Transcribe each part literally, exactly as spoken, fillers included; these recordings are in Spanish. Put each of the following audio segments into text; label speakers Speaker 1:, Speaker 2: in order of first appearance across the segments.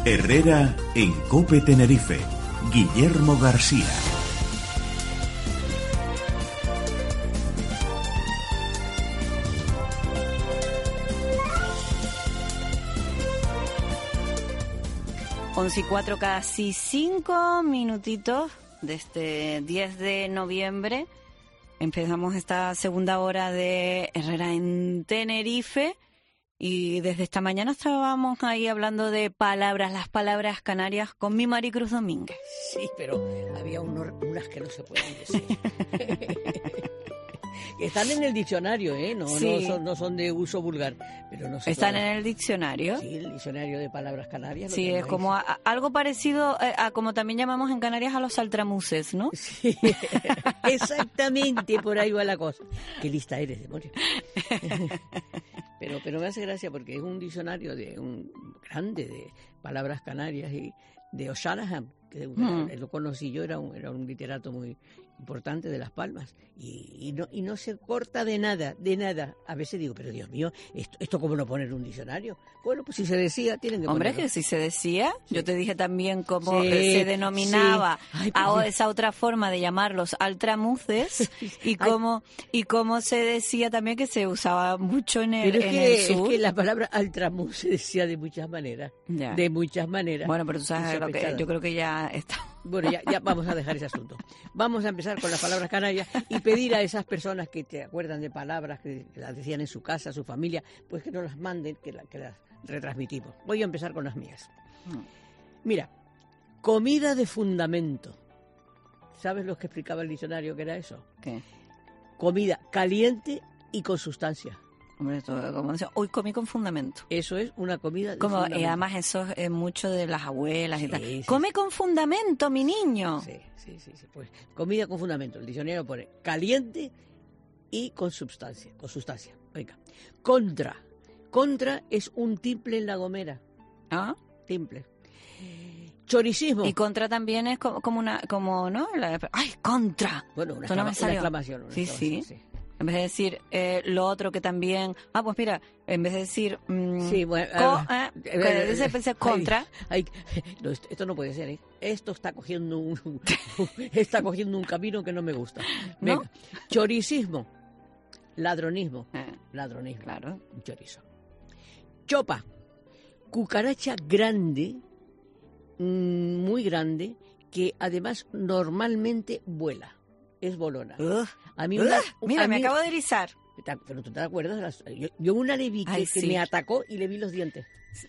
Speaker 1: Herrera en COPE Tenerife. Guillermo García.
Speaker 2: once y cuatro, casi cinco minutitos de este diez de noviembre. Empezamos esta segunda hora de Herrera en Tenerife y desde esta mañana estábamos ahí hablando de palabras, las palabras canarias con mi Maricruz Domínguez.
Speaker 3: Sí, pero había unos, unas que no se pueden decir. Están en el diccionario, ¿eh? No, sí. no, son, no son de uso vulgar, pero no se
Speaker 2: ¿Están
Speaker 3: pueden.
Speaker 2: en el diccionario?
Speaker 3: Sí, el diccionario de palabras canarias.
Speaker 2: Sí, es como a, a, algo parecido a, a como también llamamos en Canarias a los saltramuses, ¿no?
Speaker 3: Sí, exactamente, por ahí va la cosa. Qué lista eres, demonio. Pero, pero me hace gracia porque es un diccionario de un grande de palabras canarias y de O'Shanahan, que mm. lo conocí yo, era un, era un literato muy importante de Las Palmas y, y no y no se corta de nada, de nada. A veces digo, pero Dios mío, esto, esto cómo no poner un diccionario. Bueno, pues si se decía, tienen que
Speaker 2: Hombre,
Speaker 3: ponerlo.
Speaker 2: que si se decía, sí. Yo te dije también cómo
Speaker 3: sí,
Speaker 2: se denominaba
Speaker 3: sí. Ay,
Speaker 2: a
Speaker 3: pues,
Speaker 2: esa otra forma de llamarlos altramuces y cómo y cómo se decía también que se usaba mucho en el,
Speaker 3: pero es
Speaker 2: en
Speaker 3: que,
Speaker 2: el sur.
Speaker 3: Es que la palabra altramuz se decía de muchas maneras,
Speaker 2: ya.
Speaker 3: de muchas maneras.
Speaker 2: Bueno, pero tú sabes lo que yo creo que ya está.
Speaker 3: Bueno, ya, ya vamos a dejar ese asunto. Vamos a empezar con las palabras canarias y pedir a esas personas que te acuerdan de palabras que las decían en su casa, su familia, pues que nos las manden, que, la, que las retransmitimos. Voy a empezar con las mías. Mira, comida de fundamento. ¿Sabes lo que explicaba el diccionario que era eso?
Speaker 2: ¿Qué?
Speaker 3: Comida caliente y con sustancia.
Speaker 2: Hombre, todo, como decía, hoy comí con fundamento.
Speaker 3: Eso es una comida de
Speaker 2: como,
Speaker 3: fundamento.
Speaker 2: Y además eso es mucho de las abuelas
Speaker 3: sí,
Speaker 2: y tal.
Speaker 3: Sí,
Speaker 2: Come
Speaker 3: sí.
Speaker 2: con fundamento, mi niño.
Speaker 3: Sí, sí, sí, sí. Pues comida con fundamento. El diccionario pone caliente y con sustancia. Con sustancia. Venga. Contra. Contra es un timple en La Gomera.
Speaker 2: ¿Ah?
Speaker 3: Timple. Choricismo.
Speaker 2: Y contra también es como, como una, como, ¿no? La, ¡ay, contra!
Speaker 3: Bueno, una,
Speaker 2: no
Speaker 3: exclama, una exclamación. Una
Speaker 2: sí,
Speaker 3: exclamación,
Speaker 2: sí.
Speaker 3: sí.
Speaker 2: En vez de decir eh, lo otro que también... Ah, pues mira, en vez de decir... Mmm,
Speaker 3: sí, bueno...
Speaker 2: Co, eh, eh, eh, pensé contra...
Speaker 3: Ay, ay, no, esto, esto no puede ser, ¿eh? Esto está cogiendo un... está cogiendo un camino que no me gusta. Venga. ¿No? Choricismo. Ladronismo.
Speaker 2: Eh,
Speaker 3: Ladronismo.
Speaker 2: Claro.
Speaker 3: Chorizo. Chopa. Cucaracha grande, mmm, muy grande, que además normalmente vuela. Es bolona.
Speaker 2: Uh,
Speaker 3: a mí
Speaker 2: uh,
Speaker 3: una,
Speaker 2: mira,
Speaker 3: a
Speaker 2: me
Speaker 3: mí,
Speaker 2: acabo de erizar.
Speaker 3: Pero tú te acuerdas de las, yo, yo una le vi que,
Speaker 2: Ay,
Speaker 3: que
Speaker 2: sí.
Speaker 3: me atacó y le vi los dientes.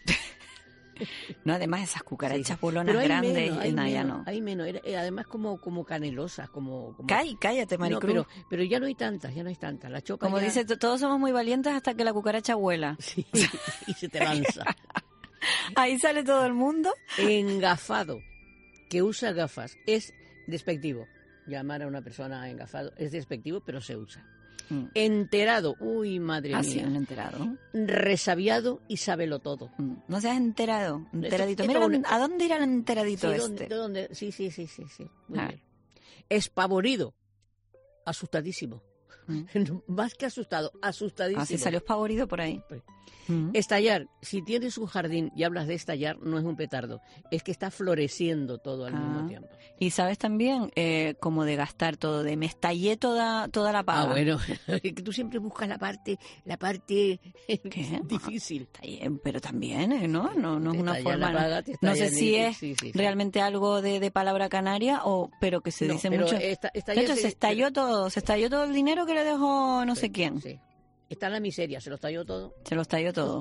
Speaker 2: No, además esas cucarachas
Speaker 3: sí, sí.
Speaker 2: bolonas grandes,
Speaker 3: menos, hay
Speaker 2: no,
Speaker 3: menos,
Speaker 2: ya no.
Speaker 3: Hay menos, era, era además como, como canelosas, como... como...
Speaker 2: Cállate, cállate, Maricruz.
Speaker 3: No, pero, pero ya no hay tantas, ya no hay tantas. La chopa
Speaker 2: como
Speaker 3: ya...
Speaker 2: dice, todos somos muy valientes hasta que la cucaracha vuela.
Speaker 3: Sí, y se te lanza.
Speaker 2: Ahí sale todo el mundo.
Speaker 3: Engafado, que usa gafas, es despectivo. Llamar a una persona engafado es despectivo, pero se usa. Mm. Enterado, uy, madre
Speaker 2: ah,
Speaker 3: mía.
Speaker 2: Sí, un enterado.
Speaker 3: Resabiado y sábelo todo.
Speaker 2: Mm. No seas enterado, enteradito.
Speaker 3: Esto, esto
Speaker 2: Mira,
Speaker 3: una...
Speaker 2: ¿a dónde irá el enteradito
Speaker 3: sí,
Speaker 2: este?
Speaker 3: ¿dónde, dónde? Sí, sí, sí, sí, sí. Muy
Speaker 2: ah.
Speaker 3: bien. Espavorido, asustadísimo. Mm. Más que asustado, asustadísimo.
Speaker 2: Así salió espavorido por ahí.
Speaker 3: Mm. Estallar, si tienes un jardín y hablas de estallar, no es un petardo, es que está floreciendo todo al ah. mismo tiempo.
Speaker 2: Y sabes también, eh, como de gastar todo, de me estallé toda, toda la paga.
Speaker 3: Ah, bueno, que tú siempre buscas la parte, la parte
Speaker 2: ¿Qué?
Speaker 3: difícil.
Speaker 2: No, pero también, ¿eh? ¿no? No, no es una forma.
Speaker 3: Paga,
Speaker 2: no sé si es
Speaker 3: sí, sí, sí.
Speaker 2: realmente algo de, de palabra canaria o, pero que se
Speaker 3: no,
Speaker 2: dice
Speaker 3: pero
Speaker 2: mucho.
Speaker 3: Esta, esta
Speaker 2: de hecho,
Speaker 3: se,
Speaker 2: se estalló
Speaker 3: pero...
Speaker 2: todo, se estalló todo el dinero que le dejó no
Speaker 3: sí,
Speaker 2: sé quién.
Speaker 3: Sí. Está en la miseria, se lo estalló todo.
Speaker 2: Se lo estalló todo.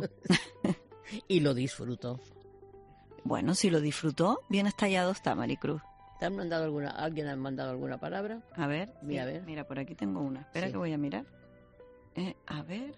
Speaker 3: Y lo disfrutó.
Speaker 2: Bueno, si lo disfrutó, bien estallado está, Maricruz.
Speaker 3: ¿Te han mandado alguna, alguien ha mandado alguna palabra?
Speaker 2: A ver,
Speaker 3: mira,
Speaker 2: sí,
Speaker 3: a ver.
Speaker 2: Mira, por aquí tengo una. Espera
Speaker 3: sí.
Speaker 2: que voy a mirar. Eh, a ver.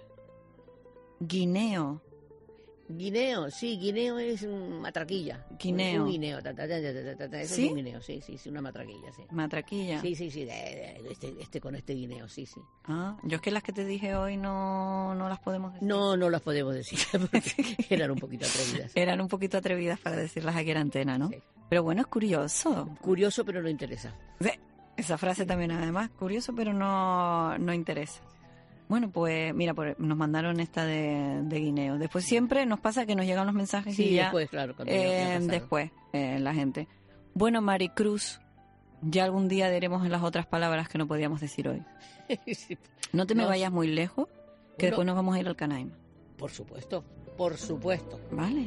Speaker 2: Guineo.
Speaker 3: Guineo, sí, guineo es una matraquilla.
Speaker 2: Guineo.
Speaker 3: Un guineo, ta, ta, ta, ta, ta, ta, eso
Speaker 2: ¿Sí?
Speaker 3: es un guineo, sí, sí, sí, una matraquilla, sí.
Speaker 2: Matraquilla.
Speaker 3: Sí, sí, sí, de, de, este, este con este guineo, sí, sí.
Speaker 2: Ah, yo es que las que te dije hoy no, no las podemos decir.
Speaker 3: No, no las podemos decir, porque eran un poquito atrevidas.
Speaker 2: Eran un poquito atrevidas para decirlas aquí en antena, ¿no?
Speaker 3: Sí.
Speaker 2: Pero bueno, es curioso.
Speaker 3: Curioso, pero no interesa.
Speaker 2: Sí, esa frase también, además, curioso, pero no, no interesa. Bueno, pues mira, por, nos mandaron esta de, de guineo. Después siempre nos pasa que nos llegan los mensajes
Speaker 3: Sí,
Speaker 2: y ya
Speaker 3: después, claro. cuando
Speaker 2: eh,
Speaker 3: ya- ya ha pasado.
Speaker 2: después eh, la gente. Bueno, Maricruz, ya algún día diremos en las otras palabras que no podíamos decir hoy.
Speaker 3: Sí,
Speaker 2: No te me
Speaker 3: No.
Speaker 2: vayas muy lejos, que
Speaker 3: Bueno.
Speaker 2: después nos vamos a ir al Canaima.
Speaker 3: por supuesto, por supuesto.
Speaker 2: ¿Vale?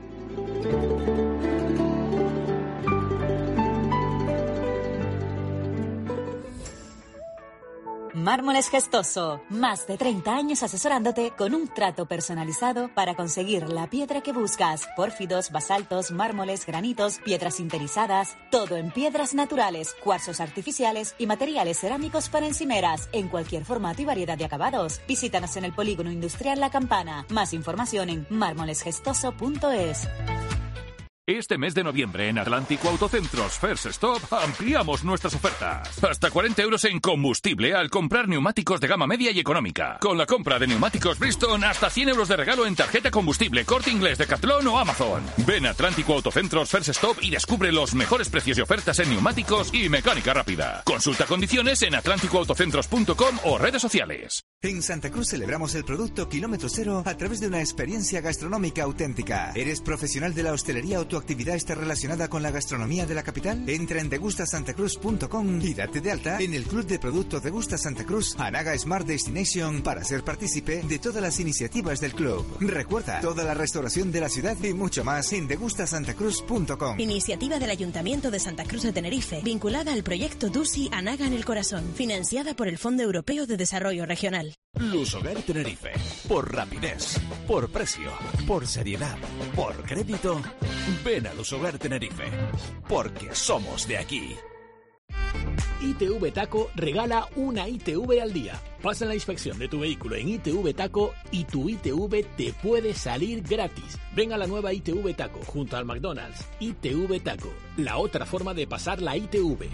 Speaker 4: Mármoles Gestoso, más de treinta años asesorándote con un trato personalizado para conseguir la piedra que buscas. Pórfidos, basaltos, mármoles, granitos, piedras sinterizadas, todo en piedras naturales, cuarzos artificiales y materiales cerámicos para encimeras, en cualquier formato y variedad de acabados. Visítanos en el Polígono Industrial La Campana. Más información en mármoles gestoso punto es.
Speaker 5: Este mes de noviembre en Atlántico Autocentros First Stop ampliamos nuestras ofertas. Hasta cuarenta euros en combustible al comprar neumáticos de gama media y económica. Con la compra de neumáticos Bridgestone, hasta cien euros de regalo en tarjeta combustible, Corte Inglés, Decathlon o Amazon. Ven a Atlántico Autocentros First Stop y descubre los mejores precios y ofertas en neumáticos y mecánica rápida. Consulta condiciones en atlántico autocentros punto com o redes sociales.
Speaker 6: En Santa Cruz celebramos el producto kilómetro cero a través de una experiencia gastronómica auténtica. ¿Eres profesional de la hostelería o tu actividad está relacionada con la gastronomía de la capital? Entra en degusta santa cruz punto com y date de alta en el Club de Productos Degusta Santa Cruz Anaga Smart Destination para ser partícipe de todas las iniciativas del club. Recuerda, toda la restauración de la ciudad y mucho más en degusta santa cruz punto com.
Speaker 7: Iniciativa del Ayuntamiento de Santa Cruz de Tenerife, vinculada al proyecto DUSI Anaga en el Corazón, financiada por el Fondo Europeo de Desarrollo Regional.
Speaker 1: Lusogar Tenerife. Por rapidez, por precio, por seriedad, por crédito. Ven a Lusogar Tenerife. Porque somos de aquí.
Speaker 8: I T V Taco regala una I T V al día. Pasa la inspección de tu vehículo en I T V Taco y tu I T V te puede salir gratis. Ven a la nueva I T V Taco junto al McDonald's. I T V Taco, la otra forma de pasar la I T V.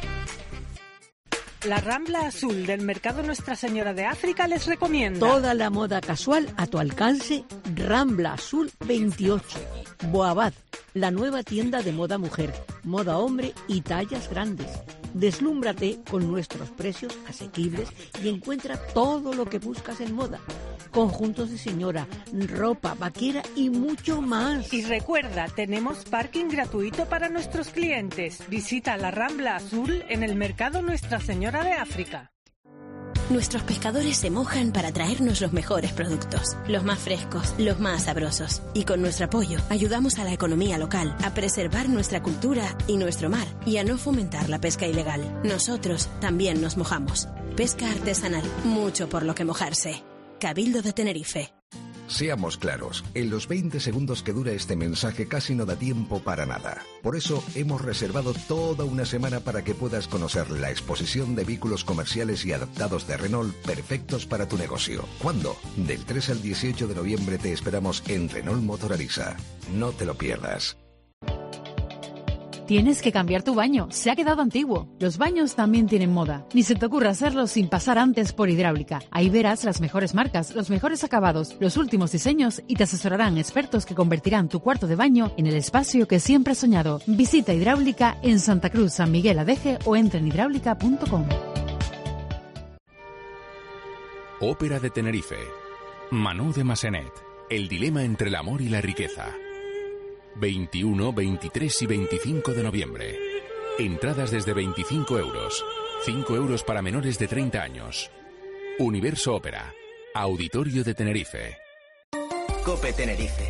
Speaker 9: La Rambla Azul del Mercado Nuestra Señora de África les recomienda.
Speaker 3: Toda la moda casual a tu alcance, Rambla Azul veintiocho. Boabad, la nueva tienda de moda mujer, moda hombre y tallas grandes. Deslúmbrate con nuestros precios asequibles y encuentra todo lo que buscas en moda. Conjuntos de señora, ropa, vaquera y mucho más.
Speaker 9: Y recuerda, tenemos parking gratuito para nuestros clientes. Visita la Rambla Azul en el Mercado Nuestra Señora de África.
Speaker 7: Nuestros pescadores se mojan para traernos los mejores productos, los más frescos, los más sabrosos. Y con nuestro apoyo ayudamos a la economía local, a preservar nuestra cultura y nuestro mar, y a no fomentar la pesca ilegal. Nosotros también nos mojamos. Pesca artesanal, mucho por lo que mojarse. Cabildo de Tenerife.
Speaker 10: Seamos claros, en los veinte segundos que dura este mensaje casi no da tiempo para nada. Por eso hemos reservado toda una semana para que puedas conocer la exposición de vehículos comerciales y adaptados de Renault perfectos para tu negocio. ¿Cuándo? Del tres al dieciocho de noviembre te esperamos en Renault Motor Arisa. No te lo pierdas.
Speaker 11: Tienes que cambiar tu baño, se ha quedado antiguo. Los baños también tienen moda. Ni se te ocurra hacerlo sin pasar antes por Hidráulica. Ahí verás las mejores marcas, los mejores acabados, los últimos diseños y te asesorarán expertos que convertirán tu cuarto de baño en el espacio que siempre has soñado. Visita Hidráulica en Santa Cruz, San Miguel Adeje o entra en hidráulica punto com.
Speaker 12: Ópera de Tenerife. Manu de Massenet. El dilema entre el amor y la riqueza. veintiuno, veintitrés y veinticinco de noviembre. Entradas desde veinticinco euros. cinco euros para menores de treinta años. Universo Ópera. Auditorio de Tenerife.
Speaker 6: Cope Tenerife.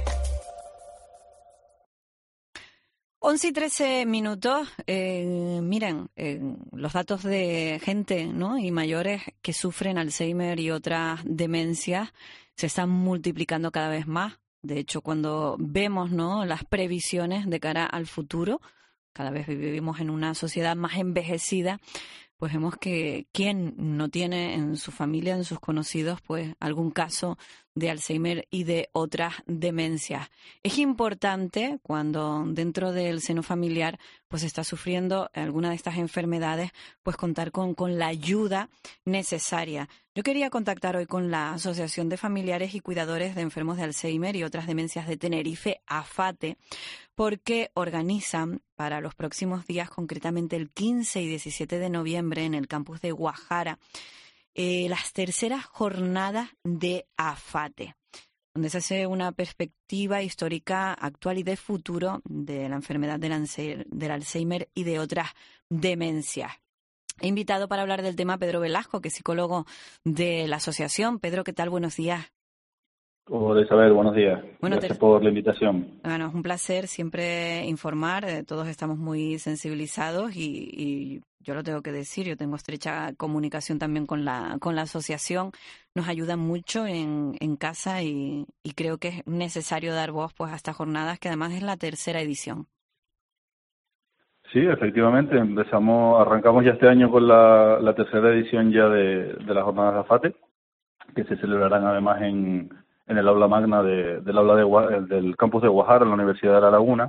Speaker 2: once y trece minutos. Eh, miren, eh, los datos de gente, ¿no?, y mayores que sufren Alzheimer y otras demencias se están multiplicando cada vez más. De hecho, cuando vemos, ¿no?, las previsiones de cara al futuro, cada vez vivimos en una sociedad más envejecida, pues vemos que quién no tiene en su familia, en sus conocidos, pues algún caso de Alzheimer y de otras demencias. Es importante cuando dentro del seno familiar pues está sufriendo alguna de estas enfermedades, pues contar con, con la ayuda necesaria. Yo quería contactar hoy con la Asociación de Familiares y Cuidadores de Enfermos de Alzheimer y otras demencias de Tenerife, AFATE, porque organizan para los próximos días, concretamente el quince y diecisiete de noviembre, en el campus de Guajara, eh, las terceras jornadas de AFATE, donde se hace una perspectiva histórica actual y de futuro de la enfermedad del, Alzheimer, del Alzheimer y de otras demencias. He invitado para hablar del tema a Pedro Velasco, que es psicólogo de la asociación. Pedro, ¿qué tal? Buenos días.
Speaker 13: Hola Isabel, buenos días.
Speaker 2: Bueno,
Speaker 13: Gracias
Speaker 2: te...
Speaker 13: por la invitación.
Speaker 2: Bueno, es un placer siempre informar. Eh, todos estamos muy sensibilizados y, y yo lo tengo que decir, yo tengo estrecha comunicación también con la con la asociación. Nos ayudan mucho en, en casa y, y creo que es necesario dar voz pues a estas jornadas, que además es la tercera edición.
Speaker 13: Sí, efectivamente, empezamos, arrancamos ya este año con la, la tercera edición ya de, de las jornadas de AFATE, que se celebrarán además en, en el aula magna de, del aula de, del campus de Guajar, en la Universidad de La Laguna,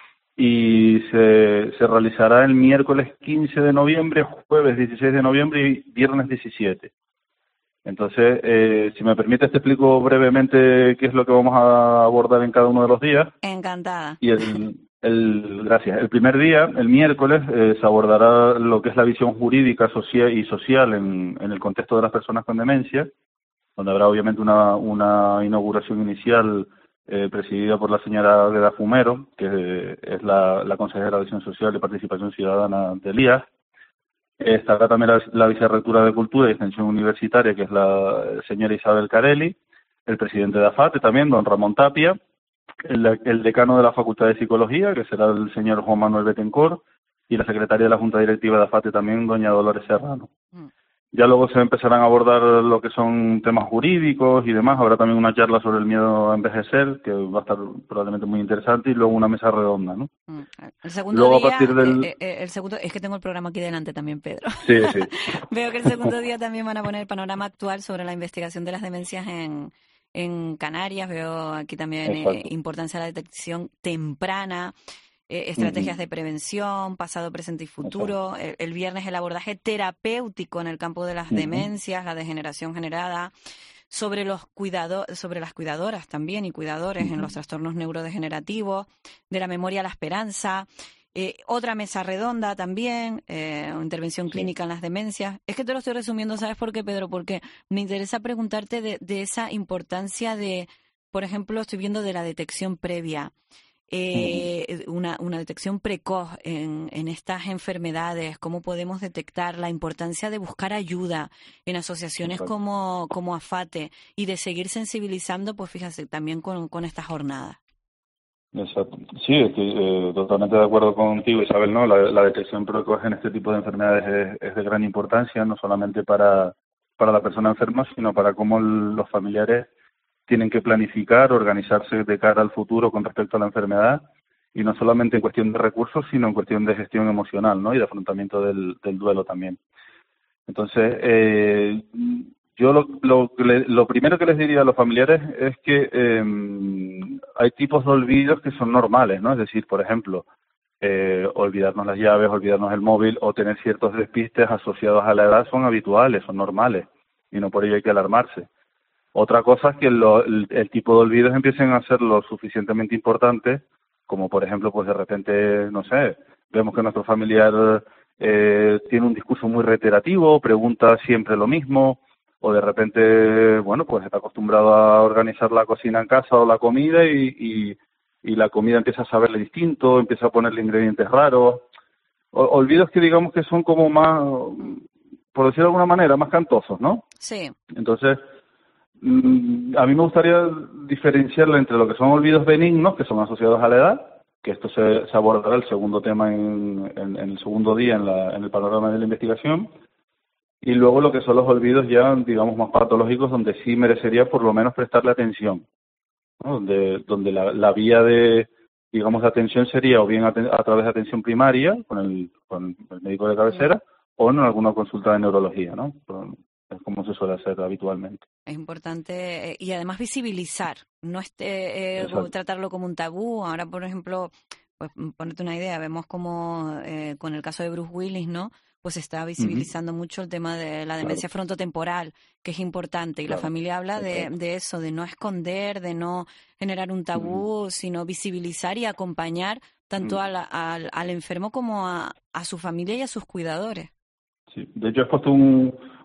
Speaker 13: y se, se realizará el miércoles quince de noviembre, jueves dieciséis de noviembre y viernes diecisiete. Entonces, eh, si me permite, te explico brevemente qué es lo que vamos a abordar en cada uno de los días.
Speaker 2: Encantada.
Speaker 13: Y el, el gracias. El primer día, el miércoles, eh, se abordará lo que es la visión jurídica social y social en, en el contexto de las personas con demencia, donde habrá obviamente una, una inauguración inicial eh, presidida por la señora Agueda Fumero, que es la, la consejera de Acción Social y Participación Ciudadana del I A S. Estará también la, la vicerrectora de Cultura y Extensión Universitaria, que es la señora Isabel Carelli, el presidente de AFATE también, don Ramón Tapia, el, el decano de la Facultad de Psicología, que será el señor Juan Manuel Betancourt, y la secretaria de la Junta Directiva de AFATE también, doña Dolores Serrano. Mm. Ya luego se empezarán a abordar lo que son temas jurídicos y demás. Habrá también una charla sobre el miedo a envejecer, que va a estar probablemente muy interesante, y luego una mesa redonda, ¿no?
Speaker 2: El segundo
Speaker 13: luego,
Speaker 2: día,
Speaker 13: a partir del...
Speaker 2: eh, eh, el segundo, es que tengo el programa aquí delante también, Pedro.
Speaker 13: Sí, sí.
Speaker 2: Veo que el segundo día también van a poner el panorama actual sobre la investigación de las demencias en, en Canarias. Veo aquí también eh, importancia de la detección temprana. Eh, estrategias uh-huh. de prevención, pasado, presente y futuro. El, el viernes el abordaje terapéutico en el campo de las uh-huh. demencias, la degeneración generada, sobre los cuidado, sobre las cuidadoras también y cuidadores uh-huh. en los trastornos neurodegenerativos, de la memoria a la esperanza. Eh, otra mesa redonda también, eh, intervención sí. clínica en las demencias. Es que te lo estoy resumiendo, ¿sabes por qué, Pedro? Porque me interesa preguntarte de, de esa importancia de, por ejemplo, estoy viendo de la detección previa. Eh, una, una detección precoz en, en estas enfermedades, cómo podemos detectar, la importancia de buscar ayuda en asociaciones Exacto. como, como AFATE y de seguir sensibilizando, pues fíjate, también con, con estas jornadas.
Speaker 13: Exacto. Sí, estoy eh, totalmente de acuerdo contigo, Isabel, ¿no? La, la detección precoz en este tipo de enfermedades es, es de gran importancia, no solamente para, para la persona enferma, sino para cómo el, los familiares tienen que planificar, organizarse de cara al futuro con respecto a la enfermedad, y no solamente en cuestión de recursos, sino en cuestión de gestión emocional, ¿no? Y de afrontamiento del, del duelo también. Entonces, eh, yo lo, lo, lo primero que les diría a los familiares es que eh, hay tipos de olvidos que son normales, ¿no? Es decir, por ejemplo, eh, olvidarnos las llaves, olvidarnos el móvil o tener ciertos despistes asociados a la edad son habituales, son normales, y no por ello hay que alarmarse. Otra cosa es que lo, el, el tipo de olvidos empiecen a ser lo suficientemente importantes, como por ejemplo, pues de repente, no sé, vemos que nuestro familiar eh, tiene un discurso muy reiterativo, pregunta siempre lo mismo, o de repente, bueno, pues está acostumbrado a organizar la cocina en casa o la comida y, y, y la comida empieza a saberle distinto, empieza a ponerle ingredientes raros. O, olvidos que digamos que son como más, por decirlo de alguna manera, más cantosos, ¿no?
Speaker 2: Sí.
Speaker 13: Entonces, a mí me gustaría diferenciarla entre lo que son olvidos benignos, que son asociados a la edad, que esto se, se abordará el segundo tema en, en, en el segundo día en, la, en el panorama de la investigación, y luego lo que son los olvidos ya, digamos, más patológicos, donde sí merecería por lo menos prestarle atención, ¿no? Donde, donde la, la vía de, digamos, de atención sería o bien a, a través de atención primaria, con el, con el médico de cabecera, o en alguna consulta de neurología, ¿no? Es como se suele hacer habitualmente.
Speaker 2: Es importante, eh, y además visibilizar, no este, eh, tratarlo como un tabú. Ahora, por ejemplo, pues ponerte una idea, vemos como eh, con el caso de Bruce Willis, ¿no? Pues se está visibilizando uh-huh. mucho el tema de la demencia claro. frontotemporal, que es importante, y claro. la familia habla de, de eso, de no esconder, de no generar un tabú, uh-huh. sino visibilizar y acompañar tanto uh-huh. al, al, al enfermo como a, a su familia y a sus cuidadores.
Speaker 13: Sí, de hecho he puesto un,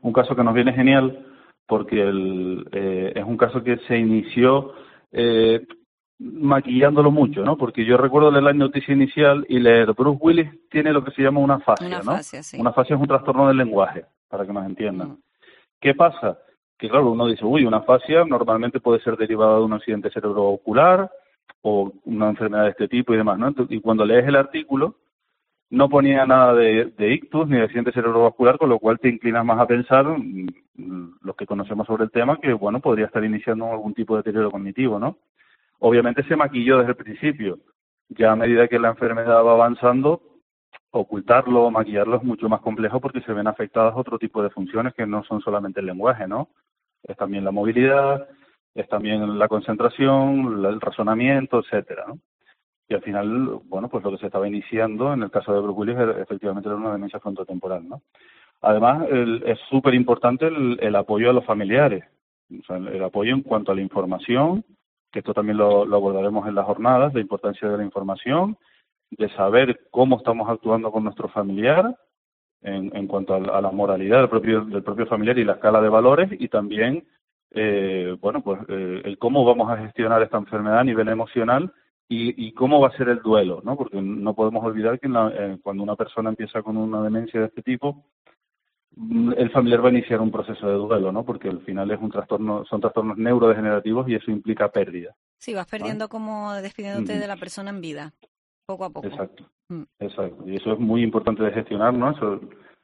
Speaker 13: un caso que nos viene genial porque el, eh, es un caso que se inició eh, maquillándolo mucho, ¿no? Porque yo recuerdo leer la noticia inicial y leer Bruce Willis tiene lo que se llama una afasia,
Speaker 2: una
Speaker 13: ¿no?
Speaker 2: afasia, sí.
Speaker 13: Una afasia es un trastorno del lenguaje, para que nos entiendan. Mm. ¿Qué pasa? Que claro, uno dice, uy, una afasia normalmente puede ser derivada de un accidente cerebrovascular o una enfermedad de este tipo y demás, ¿no? Entonces, y cuando lees el artículo, no ponía nada de, de ictus ni de accidente cerebrovascular, con lo cual te inclinas más a pensar, los que conocemos sobre el tema, que, bueno, podría estar iniciando algún tipo de deterioro cognitivo, ¿no? Obviamente se maquilló desde el principio. Ya a medida que la enfermedad va avanzando, ocultarlo o maquillarlo es mucho más complejo porque se ven afectadas otro tipo de funciones que no son solamente el lenguaje, ¿no? Es también la movilidad, es también la concentración, el razonamiento, etcétera, ¿no? Y al final, bueno, pues lo que se estaba iniciando en el caso de Bruce Willis efectivamente era una demencia frontotemporal, ¿no? Además, el, es súper importante el, el apoyo a los familiares, o sea, el, el apoyo en cuanto a la información, que esto también lo, lo abordaremos en las jornadas, la importancia de la información, de saber cómo estamos actuando con nuestro familiar en, en cuanto a, a la moralidad del propio, del propio familiar y la escala de valores, y también, eh, bueno, pues eh, el cómo vamos a gestionar esta enfermedad a nivel emocional y, y cómo va a ser el duelo, ¿no? Porque no podemos olvidar que en la, eh, cuando una persona empieza con una demencia de este tipo, el familiar va a iniciar un proceso de duelo, ¿no? Porque al final es un trastorno, son trastornos neurodegenerativos y eso implica pérdida.
Speaker 2: Sí, vas perdiendo, ¿vale? Como despidiéndote mm. de la persona en vida, poco a poco.
Speaker 13: Exacto,
Speaker 2: mm.
Speaker 13: exacto. Y eso es muy importante de gestionar, ¿no? Eso,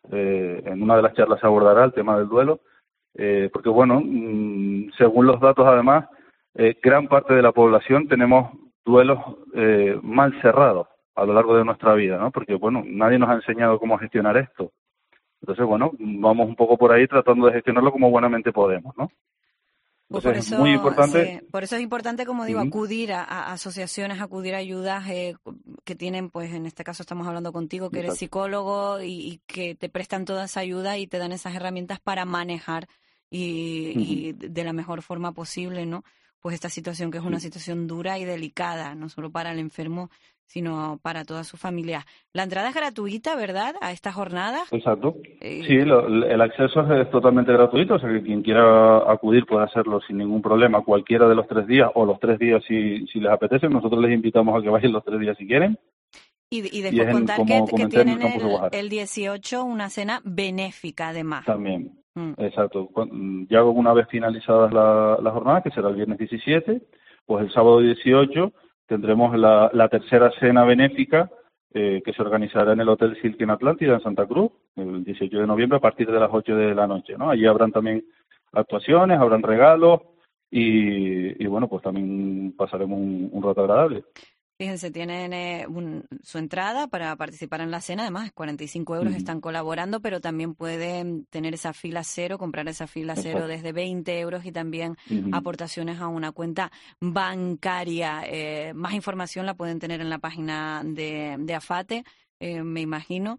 Speaker 13: eh, en una de las charlas se abordará el tema del duelo, eh, porque, bueno, mmm, según los datos, además, eh, gran parte de la población tenemos duelos eh, mal cerrados a lo largo de nuestra vida, ¿no? Porque, bueno, nadie nos ha enseñado cómo gestionar esto. Entonces, bueno, vamos un poco por ahí tratando de gestionarlo como buenamente podemos, ¿no?
Speaker 2: Pues por eso,
Speaker 13: es muy importante.
Speaker 2: Sí, por eso es importante, como digo, uh-huh. acudir a, a asociaciones, acudir a ayudas eh, que tienen, pues en este caso estamos hablando contigo, que eres psicólogo y, y que te prestan toda esa ayuda y te dan esas herramientas para manejar y, uh-huh. y de la mejor forma posible, ¿no? Pues esta situación que es una situación dura y delicada, no solo para el enfermo, sino para toda su familia. La entrada es gratuita, ¿verdad?, a estas jornadas.
Speaker 13: Exacto. Eh, sí, lo, el acceso es totalmente gratuito, o sea que quien quiera acudir puede hacerlo sin ningún problema, cualquiera de los tres días, o los tres días si, si les apetece. Nosotros les invitamos a que vayan los tres días si quieren.
Speaker 2: Y, y después y contar el, que, que tienen el, el dieciocho una cena benéfica, además.
Speaker 13: También, mm. exacto. Ya una vez finalizadas la, la jornada, que será el viernes diecisiete, pues el sábado dieciocho tendremos la, la tercera cena benéfica eh, que se organizará en el Hotel Silk en Atlántida, en Santa Cruz, el dieciocho de noviembre a partir de las ocho de la noche, ¿no? Allí habrán también actuaciones, habrán regalos y, y bueno, pues también pasaremos un, un rato agradable.
Speaker 2: Fíjense, tienen eh, un, su entrada para participar en la cena, además cuarenta y cinco euros, mm. están colaborando, pero también pueden tener esa fila cero, comprar esa fila cero Exacto. desde veinte euros y también mm-hmm. aportaciones a una cuenta bancaria. Eh, más información la pueden tener en la página de, de AFATE, eh, me imagino,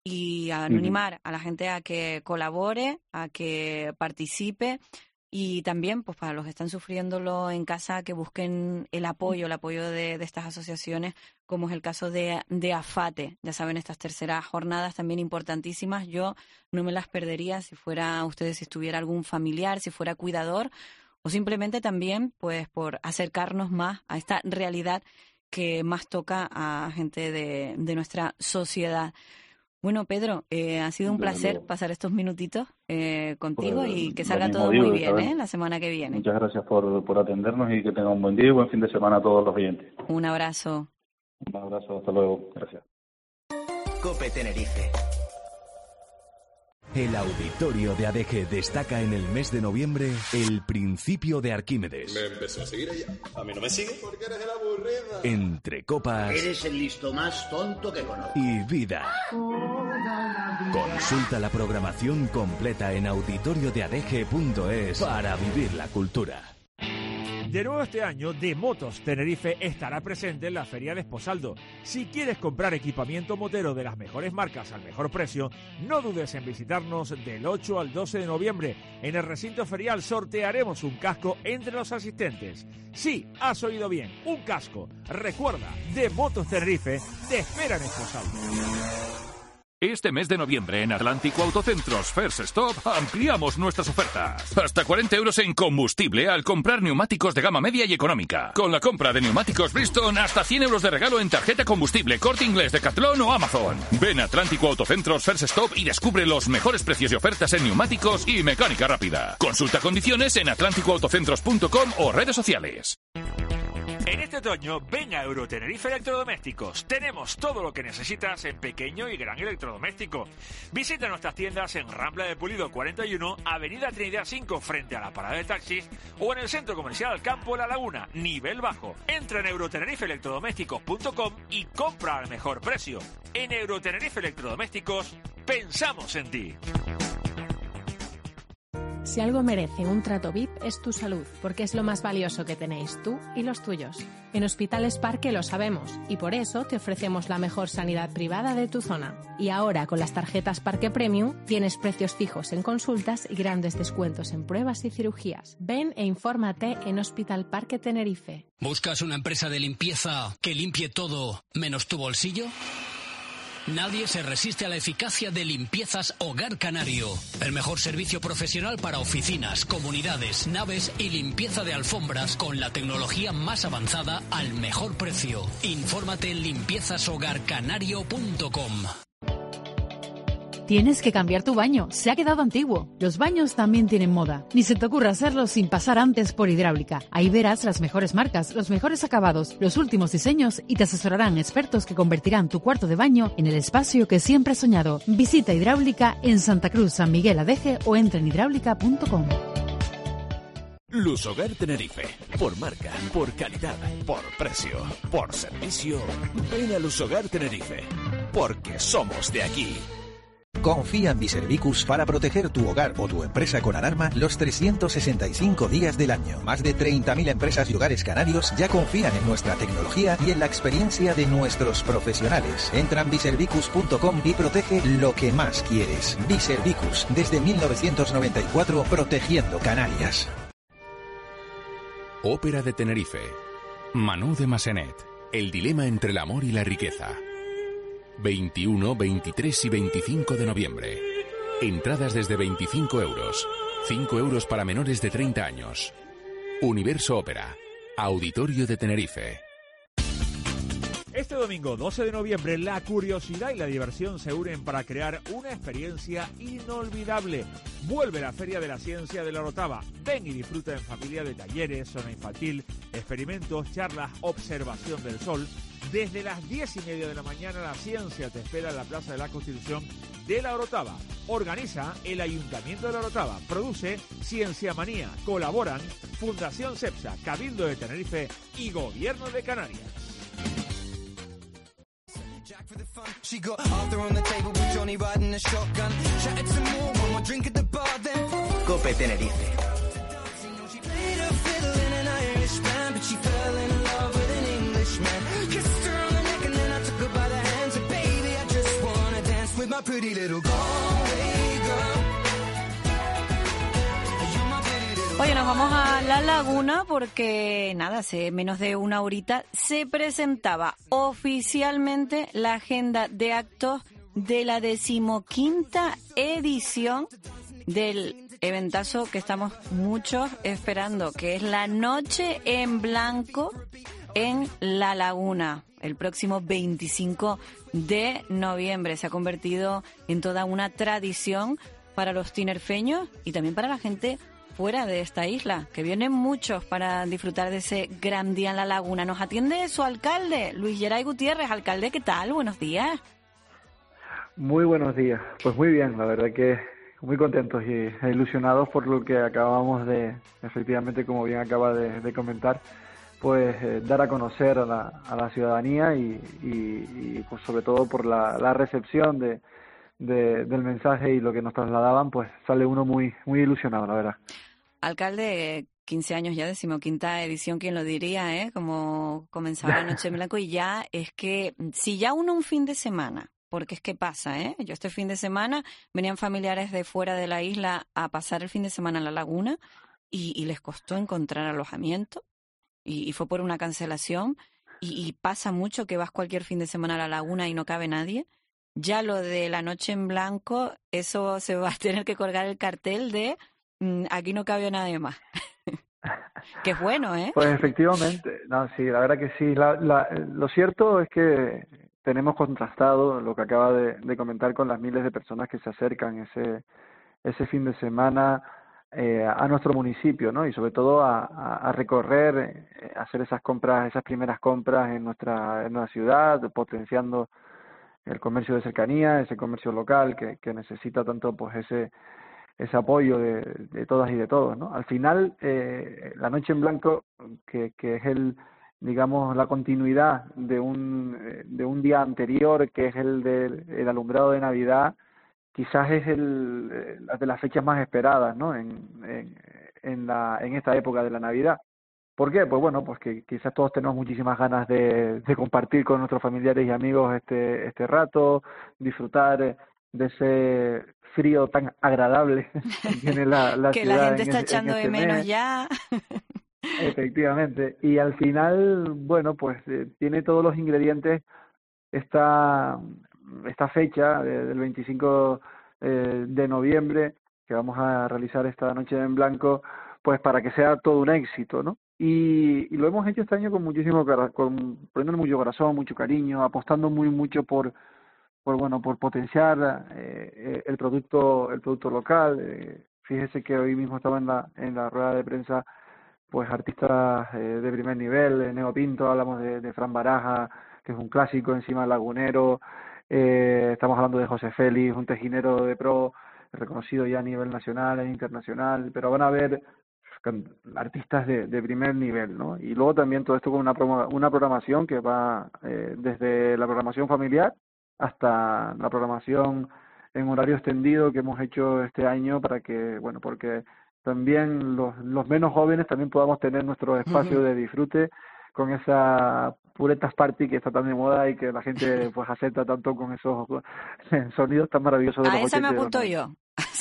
Speaker 2: y animar mm-hmm. a la gente a que colabore, a que participe. Y también, pues para los que están sufriéndolo en casa, que busquen el apoyo, el apoyo de, de estas asociaciones, como es el caso de, de AFATE. Ya saben, estas terceras jornadas también importantísimas. Yo no me las perdería si fuera ustedes, si estuviera algún familiar, si fuera cuidador, o simplemente también, pues por acercarnos más a esta realidad que más toca a gente de, de nuestra sociedad. Bueno, Pedro, eh, ha sido un placer pasar estos minutitos eh, contigo pues, y que salga todo digo, muy bien ¿eh? la semana que viene.
Speaker 13: Muchas gracias por, por atendernos y que tengan un buen día y buen fin de semana a todos los oyentes.
Speaker 2: Un abrazo.
Speaker 13: Un abrazo, hasta luego. Gracias.
Speaker 1: COPE Tenerife. El auditorio de A D G destaca en el mes de noviembre el principio de Arquímedes.
Speaker 14: Me empezó a seguir ella. A mí no me sigue porque eres el aburrida.
Speaker 1: Entre copas.
Speaker 15: Eres el listo más tonto que conozco.
Speaker 1: Y vida. Consulta la programación completa en auditorio de a d g punto es para vivir la cultura.
Speaker 16: De nuevo este año, De Motos Tenerife estará presente en la Feria de Esposaldo. Si quieres comprar equipamiento motero de las mejores marcas al mejor precio, no dudes en visitarnos del ocho al doce de noviembre. En el recinto ferial sortearemos un casco entre los asistentes. Sí, has oído bien, un casco. Recuerda, De Motos Tenerife te espera en Esposaldo.
Speaker 5: Este mes de noviembre en Atlántico Autocentros First Stop ampliamos nuestras ofertas. Hasta cuarenta euros en combustible al comprar neumáticos de gama media y económica. Con la compra de neumáticos Bridgestone, hasta cien euros de regalo en tarjeta combustible, Corte Inglés, Decathlon o Amazon. Ven a Atlántico Autocentros First Stop y descubre los mejores precios y ofertas en neumáticos y mecánica rápida. Consulta condiciones en atlántico autocentros punto com o redes sociales.
Speaker 16: En este otoño, ven a Eurotenerife Electrodomésticos. Tenemos todo lo que necesitas en pequeño y gran electrodoméstico. Visita nuestras tiendas en Rambla de Pulido cuarenta y uno, Avenida Trinidad cinco, frente a la parada de taxis, o en el Centro Comercial Campo La Laguna, nivel bajo. Entra en eurotenerife electrodomésticos punto com y compra al mejor precio. En Eurotenerife Electrodomésticos, pensamos en ti.
Speaker 17: Si algo merece un trato V I P es tu salud, porque es lo más valioso que tenéis tú y los tuyos. En Hospitales Parque lo sabemos y por eso te ofrecemos la mejor sanidad privada de tu zona. Y ahora con las tarjetas Parque Premium tienes precios fijos en consultas y grandes descuentos en pruebas y cirugías. Ven e infórmate en Hospital Parque Tenerife.
Speaker 18: ¿Buscas una empresa de limpieza que limpie todo menos tu bolsillo? Nadie se resiste a la eficacia de Limpiezas Hogar Canario. El mejor servicio profesional para oficinas, comunidades, naves y limpieza de alfombras con la tecnología más avanzada al mejor precio. Infórmate en limpiezas hogar canario punto com.
Speaker 11: Tienes que cambiar tu baño, se ha quedado antiguo. Los baños también tienen moda. Ni se te ocurra hacerlo sin pasar antes por Hidráulica. Ahí verás las mejores marcas, los mejores acabados, los últimos diseños y te asesorarán expertos que convertirán tu cuarto de baño en el espacio que siempre has soñado. Visita Hidráulica en Santa Cruz, San Miguel Adeje o entra en hidráulica punto com.
Speaker 1: Lusogar Tenerife. Por marca, por calidad, por precio, por servicio. Ven a Lusogar Tenerife. Porque somos de aquí.
Speaker 19: Confía en Biservicus para proteger tu hogar o tu empresa con alarma los trescientos sesenta y cinco días del año. Más de treinta mil empresas y hogares canarios ya confían en nuestra tecnología y en la experiencia de nuestros profesionales. Entra en biservicus punto com y protege lo que más quieres. Biservicus, desde mil novecientos noventa y cuatro, protegiendo Canarias.
Speaker 12: Ópera de Tenerife. Manu de Massenet. El dilema entre el amor y la riqueza. veintiuno, veintitrés y veinticinco de noviembre. Entradas desde veinticinco euros. cinco euros para menores de treinta años. Universo Ópera. Auditorio de Tenerife.
Speaker 16: Este domingo doce de noviembre, la curiosidad y la diversión se unen para crear una experiencia inolvidable. Vuelve la Feria de la Ciencia de la Orotava. Ven y disfruta en familia de talleres, zona infantil, experimentos, charlas, observación del sol. Desde las diez y media de la mañana la ciencia te espera en la Plaza de la Constitución de la Orotava. Organiza el Ayuntamiento de la Orotava. Produce Ciencia Manía. Colaboran Fundación CEPSA, Cabildo de Tenerife y Gobierno de Canarias.
Speaker 20: Cope Tenerife.
Speaker 2: Oye, nos vamos a La Laguna porque, nada, hace menos de una horita se presentaba oficialmente la agenda de actos de la decimoquinta edición del eventazo que estamos muchos esperando, que es la Noche en Blanco en La Laguna, el próximo veinticinco de noviembre. Se ha convertido en toda una tradición para los tinerfeños y también para la gente fuera de esta isla, que vienen muchos para disfrutar de ese gran día en La Laguna. Nos atiende su alcalde, Luis Geray Gutiérrez. Alcalde, ¿qué tal? Buenos días.
Speaker 21: Muy buenos días. Pues muy bien, la verdad que muy contentos y ilusionados por lo que acabamos de, efectivamente, como bien acaba de, de comentar, pues eh, dar a conocer a la, a la ciudadanía y, y, y pues sobre todo por la, la recepción de, de, del mensaje y lo que nos trasladaban, pues sale uno muy, muy ilusionado, la verdad.
Speaker 2: Alcalde, quince años ya, decimoquinta edición, ¿quién lo diría, eh? Como comenzaba la Noche en Blanco y ya es que, si ya uno un fin de semana, porque es que pasa, ¿eh? Yo este fin de semana venían familiares de fuera de la isla a pasar el fin de semana en La Laguna y, y les costó encontrar alojamiento y, y fue por una cancelación y, y pasa mucho que vas cualquier fin de semana a La Laguna y no cabe nadie ya lo de la noche en blanco, eso se va a tener que colgar el cartel de mmm, aquí no cabe nadie más. Que es bueno, ¿eh?
Speaker 21: Pues efectivamente, no, sí, la verdad que sí. La, la, lo cierto es que tenemos contrastado lo que acaba de, de comentar con las miles de personas que se acercan ese ese fin de semana eh, a nuestro municipio, ¿no? Y sobre todo a, a, a recorrer, eh, hacer esas compras, esas primeras compras en nuestra en nuestra ciudad, potenciando el comercio de cercanía, ese comercio local que, que necesita tanto pues ese ese apoyo de, de todas y de todos, ¿no? Al final, eh, la noche en blanco, que, que es el, digamos, la continuidad de un de un día anterior, que es el del el alumbrado de Navidad, quizás es el de las fechas más esperadas, ¿no? En, en, en la en esta época de la Navidad. ¿Por qué? Pues bueno, pues que quizás todos tenemos muchísimas ganas de, de compartir con nuestros familiares y amigos este este rato, disfrutar de ese frío tan agradable que tiene la, la
Speaker 2: que
Speaker 21: ciudad.
Speaker 2: Que la gente está
Speaker 21: en,
Speaker 2: echando
Speaker 21: en este
Speaker 2: de menos
Speaker 21: mes.
Speaker 2: ya.
Speaker 21: Efectivamente. Y al final, bueno, pues eh, tiene todos los ingredientes esta, esta fecha de, del veinticinco eh, de noviembre, que vamos a realizar esta noche en blanco, pues para que sea todo un éxito, ¿no? Y, y lo hemos hecho este año con muchísimo, con poniendo mucho corazón, mucho cariño, apostando muy mucho por por bueno por potenciar eh, el producto el producto local. Eh, fíjese que hoy mismo estaba en la en la rueda de prensa pues artistas eh, de primer nivel, eh, Neo Pinto, hablamos de, de Fran Baraja, que es un clásico encima lagunero, eh, estamos hablando de José Félix, un tejinero de pro reconocido ya a nivel nacional e internacional, pero van a ver artistas de, de primer nivel, ¿no? Y luego también todo esto con una promo, una programación que va eh, desde la programación familiar hasta la programación en horario extendido que hemos hecho este año para que, bueno, porque también los, los menos jóvenes también podamos tener nuestro espacio de disfrute con esa puretas party que está tan de moda y que la gente pues acepta tanto con esos sonidos tan maravillosos de
Speaker 2: a
Speaker 21: los
Speaker 2: esa me
Speaker 21: ochenta y
Speaker 2: apunto
Speaker 21: los
Speaker 2: yo.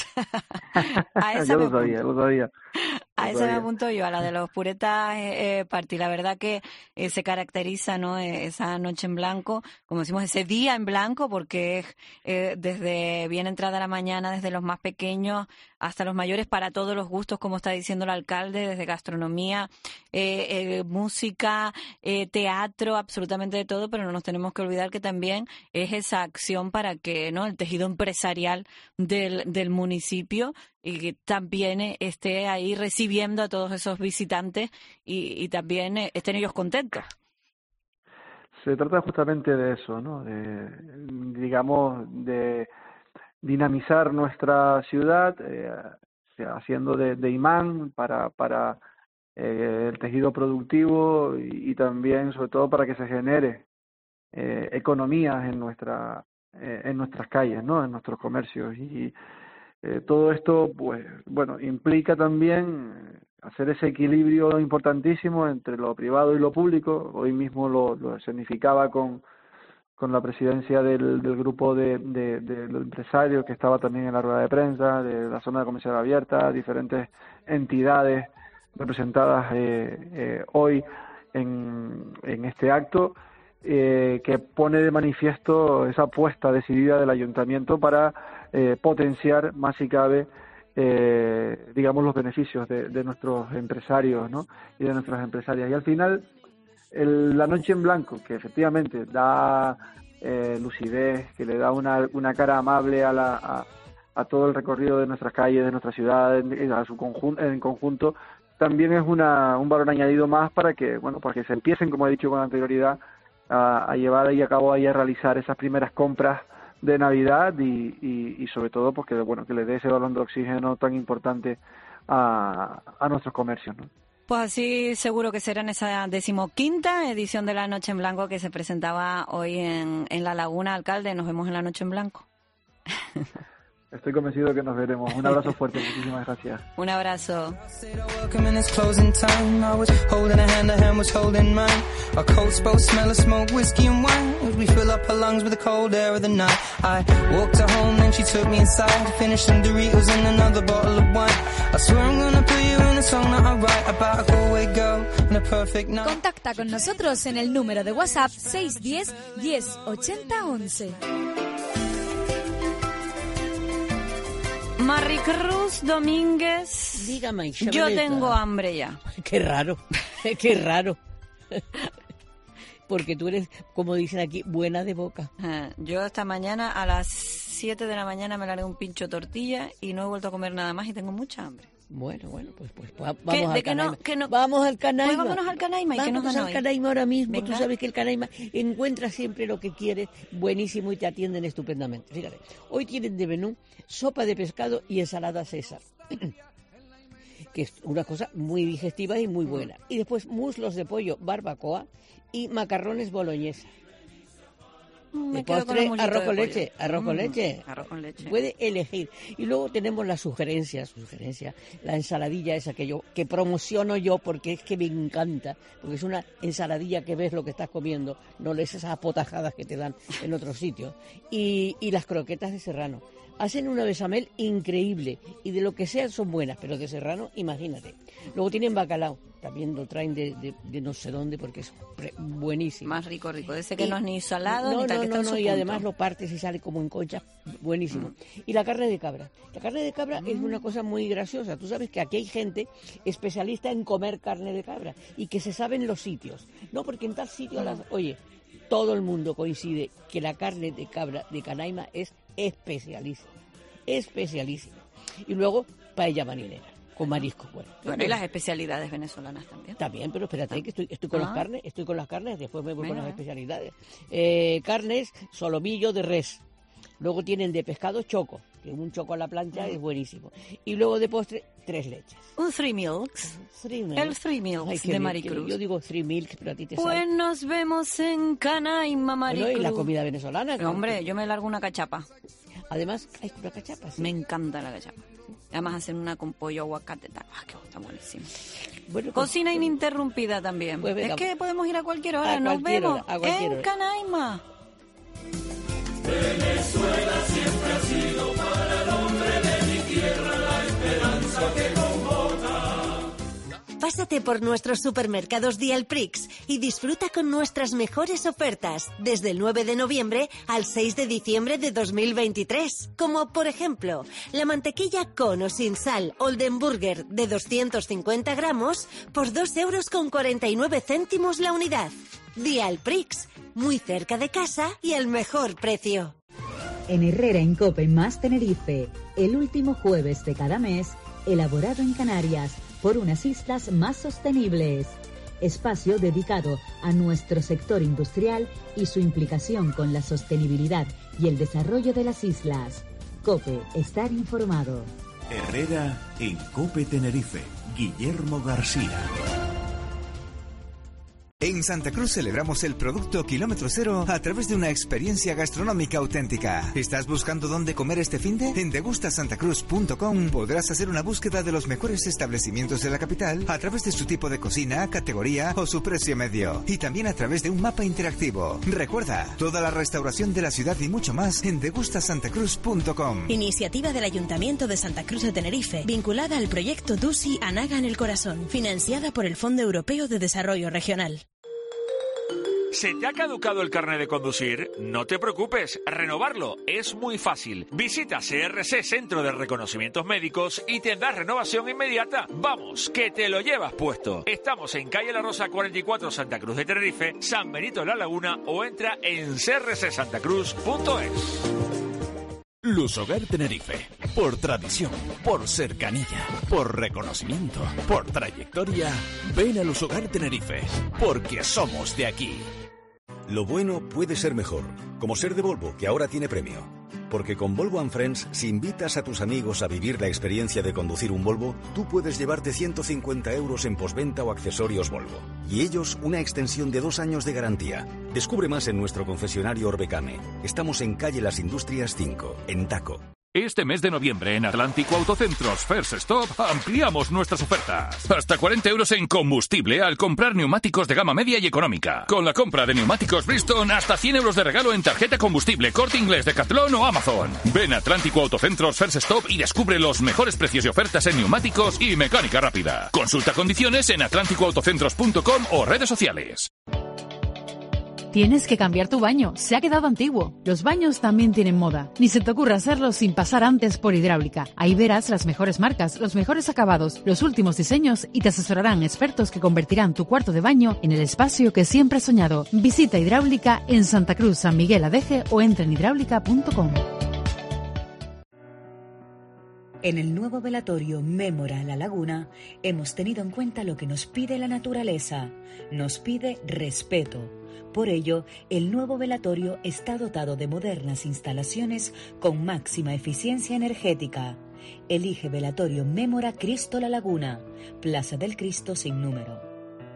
Speaker 2: A esa
Speaker 21: yo
Speaker 2: me
Speaker 21: lo sabía,
Speaker 2: apunto.
Speaker 21: lo sabía.
Speaker 2: A esa
Speaker 21: Todavía.
Speaker 2: me apunto yo, a la de los puretas eh, eh, party. La verdad que eh, se caracteriza, ¿no? Eh, esa noche en blanco, como decimos, ese día en blanco, porque es eh, desde bien entrada la mañana, desde los más pequeños hasta los mayores, para todos los gustos, como está diciendo el alcalde, desde gastronomía, eh, eh, música, eh, teatro, absolutamente de todo, pero no nos tenemos que olvidar que también es esa acción para que, ¿no?, el tejido empresarial del, del municipio y que también esté ahí recibiendo a todos esos visitantes y, y también estén ellos contentos.
Speaker 21: Se trata justamente de eso, ¿no? De, digamos, de dinamizar nuestra ciudad, eh, haciendo de, de imán para, para eh, el tejido productivo y, y también, sobre todo, para que se genere eh, economías en nuestra eh, en nuestras calles, ¿no? En nuestros comercios. Y eh, todo esto, pues, bueno, implica también hacer ese equilibrio importantísimo entre lo privado y lo público. Hoy mismo lo, lo significaba con con la presidencia del, del grupo de, de, de los empresarios que estaba también en la rueda de prensa, de la zona de comercial abierta, diferentes entidades representadas eh, eh, hoy en, en este acto, eh, que pone de manifiesto esa apuesta decidida del ayuntamiento para eh, potenciar más si cabe eh, digamos los beneficios de, de nuestros empresarios, ¿no?, y de nuestras empresarias. Y al final El, la noche en blanco, que efectivamente da eh, lucidez, que le da una, una cara amable a, la, a, a todo el recorrido de nuestras calles, de nuestra ciudad, en, a su conjunto, en conjunto, también es una, un valor añadido más para que, bueno, para que se empiecen, como he dicho con anterioridad, a, a llevar ahí a cabo, ahí a realizar esas primeras compras de Navidad y, y, y sobre todo, porque, bueno, que le dé ese balón de oxígeno tan importante a, a nuestros comercios, ¿no?
Speaker 2: Pues así seguro que será en esa decimoquinta edición de la Noche en Blanco que se presentaba hoy en, en La Laguna. Alcalde, nos vemos en la Noche en Blanco.
Speaker 21: Estoy convencido de que nos veremos. Un abrazo fuerte, muchísimas gracias.
Speaker 2: Un abrazo.
Speaker 4: Contacta con nosotros en el número de WhatsApp seis uno cero, diez, ochenta, once.
Speaker 2: Maricruz Domínguez.
Speaker 3: Dígame,
Speaker 2: yo
Speaker 3: Isabelita.
Speaker 2: tengo hambre ya.
Speaker 3: Qué raro, qué raro. Porque tú eres, como dicen aquí, buena de boca.
Speaker 2: Ah, yo esta mañana a las siete de la mañana me largué un pincho tortilla y no he vuelto a comer nada más y tengo mucha hambre.
Speaker 3: Bueno, bueno, pues, pues vamos
Speaker 2: ¿Qué?
Speaker 3: al
Speaker 2: ¿De que no-
Speaker 3: Canaima.
Speaker 2: que no-
Speaker 3: Vamos al Canaima.
Speaker 2: Pues vámonos al Canaima. ¿Y qué nos
Speaker 3: Vámonos
Speaker 2: dan
Speaker 3: al
Speaker 2: hoy?
Speaker 3: Canaima ahora mismo.
Speaker 2: Venga.
Speaker 3: Tú sabes que el Canaima encuentra siempre lo que quieres, buenísimo, y te atienden estupendamente. Fíjate, hoy tienen de menú sopa de pescado y ensalada César. Que es una cosa muy digestiva y muy buena. Y después muslos de pollo barbacoa y macarrones boloñesa.
Speaker 2: Me
Speaker 3: De
Speaker 2: quedo con
Speaker 3: postre,
Speaker 2: los muslitos
Speaker 3: arroz
Speaker 2: de
Speaker 3: con
Speaker 2: pollo.
Speaker 3: leche, arroz con
Speaker 2: Mm,
Speaker 3: leche.
Speaker 2: arroz con leche.
Speaker 3: Puede elegir. Y luego tenemos las sugerencias, sugerencias, la ensaladilla esa que yo, que promociono yo porque es que me encanta, porque es una ensaladilla que ves lo que estás comiendo, no lees esas apotajadas que te dan en otros sitios. Y, y las croquetas de serrano. Hacen una bechamel increíble y de lo que sea son buenas, pero de serrano, imagínate. Luego tienen bacalao, también lo traen de, de, de no sé dónde porque es pre- buenísimo.
Speaker 2: Más rico, rico. De ese que
Speaker 3: Y-
Speaker 2: no es ni salado
Speaker 3: no,
Speaker 2: ni tal,
Speaker 3: no,
Speaker 2: que está
Speaker 3: no,
Speaker 2: en su
Speaker 3: no, y
Speaker 2: punto.
Speaker 3: además lo partes y sale como en concha, buenísimo. Y la carne de cabra. La carne de cabra es una cosa muy graciosa. Tú sabes que aquí hay gente especialista en comer carne de cabra y que se saben los sitios. No, porque en tal sitio, las, oye, todo el mundo coincide que la carne de cabra de Canaima es especialísima, especialísima. Y luego paella marinera, con marisco. Bueno,
Speaker 2: Bueno, y las especialidades venezolanas también.
Speaker 3: También, pero espérate, que estoy, estoy con
Speaker 2: Ah.
Speaker 3: las carnes, estoy con las carnes, después me voy con
Speaker 2: Venga.
Speaker 3: las especialidades. Eh, carnes, solomillo de res. Luego tienen de pescado choco, que un choco a la plancha es buenísimo. Y luego de postre, tres leches.
Speaker 2: Un Three Milks.
Speaker 3: Three
Speaker 2: El
Speaker 3: milks.
Speaker 2: Three Milks
Speaker 3: Ay, qué
Speaker 2: de
Speaker 3: bien,
Speaker 2: Maricruz.
Speaker 3: qué- Yo digo three milks, pero a ti te
Speaker 2: Pues
Speaker 3: sale.
Speaker 2: nos vemos en Canaima, Maricruz.
Speaker 3: Bueno, y la comida venezolana.
Speaker 2: Pero, hombre, yo me largo una cachapa.
Speaker 3: Además, hay una cachapa, sí.
Speaker 2: Me encanta la cachapa. Además hacen una con pollo, aguacate, tal. Ah, qué está buenísimo.
Speaker 3: Bueno, pues,
Speaker 2: Cocina ininterrumpida también.
Speaker 3: Pues venga.
Speaker 2: Es que podemos ir a cualquier hora.
Speaker 3: A
Speaker 2: Nos
Speaker 3: cualquier
Speaker 2: vemos
Speaker 3: hora, a cualquier
Speaker 2: en
Speaker 3: hora.
Speaker 2: Canaima.
Speaker 4: Venezuela siempre ha sido para el hombre de mi tierra la esperanza que convoca.
Speaker 22: Pásate por nuestros supermercados Dialprix y disfruta con nuestras mejores ofertas desde el nueve de noviembre al seis de diciembre de dos mil veintitrés. Como por ejemplo, la mantequilla con o sin sal Oldenburger de doscientos cincuenta gramos por dos euros con cuarenta y nueve céntimos la unidad. Dialprix, muy cerca de casa y al mejor precio.
Speaker 23: En Herrera en Cope más Tenerife, el último jueves de cada mes, elaborado en Canarias por unas islas más sostenibles. Espacio dedicado a nuestro sector industrial y su implicación con la sostenibilidad y el desarrollo de las islas. Cope, estar informado.
Speaker 24: Herrera en Cope Tenerife. Guillermo García.
Speaker 6: En Santa Cruz celebramos el producto kilómetro cero a través de una experiencia gastronómica auténtica. ¿Estás buscando dónde comer este finde? En degusta santa cruz punto com podrás hacer una búsqueda de los mejores establecimientos de la capital a través de su tipo de cocina, categoría o su precio medio. Y también a través de un mapa interactivo. Recuerda, toda la restauración de la ciudad y mucho más en degusta santa cruz punto com.
Speaker 7: Iniciativa del Ayuntamiento de Santa Cruz de Tenerife, vinculada al proyecto Dusi Anaga en el Corazón, financiada por el Fondo Europeo de Desarrollo Regional.
Speaker 16: ¿Se te ha caducado el carnet de conducir? No te preocupes, renovarlo es muy fácil. Visita C R C Centro de Reconocimientos Médicos y tendrás renovación inmediata. Vamos, que te lo llevas puesto. Estamos en calle La Rosa cuarenta y cuatro, Santa Cruz de Tenerife, San Benito de la Laguna, o entra en c r c santa cruz punto es.
Speaker 1: Lusogar Tenerife, por tradición, por cercanía, por reconocimiento, por trayectoria, ven a Lusogar Tenerife, porque somos de aquí.
Speaker 25: Lo bueno puede ser mejor, como ser de Volvo, que ahora tiene premio. Porque con Volvo and Friends, si invitas a tus amigos a vivir la experiencia de conducir un Volvo, tú puedes llevarte ciento cincuenta euros en postventa o accesorios Volvo. Y ellos una extensión de dos años de garantía. Descubre más en nuestro concesionario Orbecame. Estamos en calle Las Industrias cinco, en Taco.
Speaker 5: Este mes de noviembre en Atlántico Autocentros First Stop ampliamos nuestras ofertas. Hasta cuarenta euros en combustible al comprar neumáticos de gama media y económica. Con la compra de neumáticos Bridgestone, hasta cien euros de regalo en tarjeta combustible, Corte Inglés, Decathlon o Amazon. Ven a Atlántico Autocentros First Stop y descubre los mejores precios y ofertas en neumáticos y mecánica rápida. Consulta condiciones en atlántico autocentros punto com o redes sociales.
Speaker 11: Tienes que cambiar tu baño, se ha quedado antiguo. Los baños también tienen moda. Ni se te ocurra hacerlo sin pasar antes por Hidráulica. Ahí verás las mejores marcas, los mejores acabados, los últimos diseños y te asesorarán expertos que convertirán tu cuarto de baño en el espacio que siempre has soñado. Visita Hidráulica en Santa Cruz, San Miguel Adeje o entra en hidráulica punto com.
Speaker 23: En el nuevo velatorio Mémora La Laguna hemos tenido en cuenta lo que nos pide la naturaleza. Nos pide respeto. Por ello, el nuevo velatorio está dotado de modernas instalaciones con máxima eficiencia energética. Elige Velatorio Mémora Cristo La Laguna, Plaza del Cristo sin número.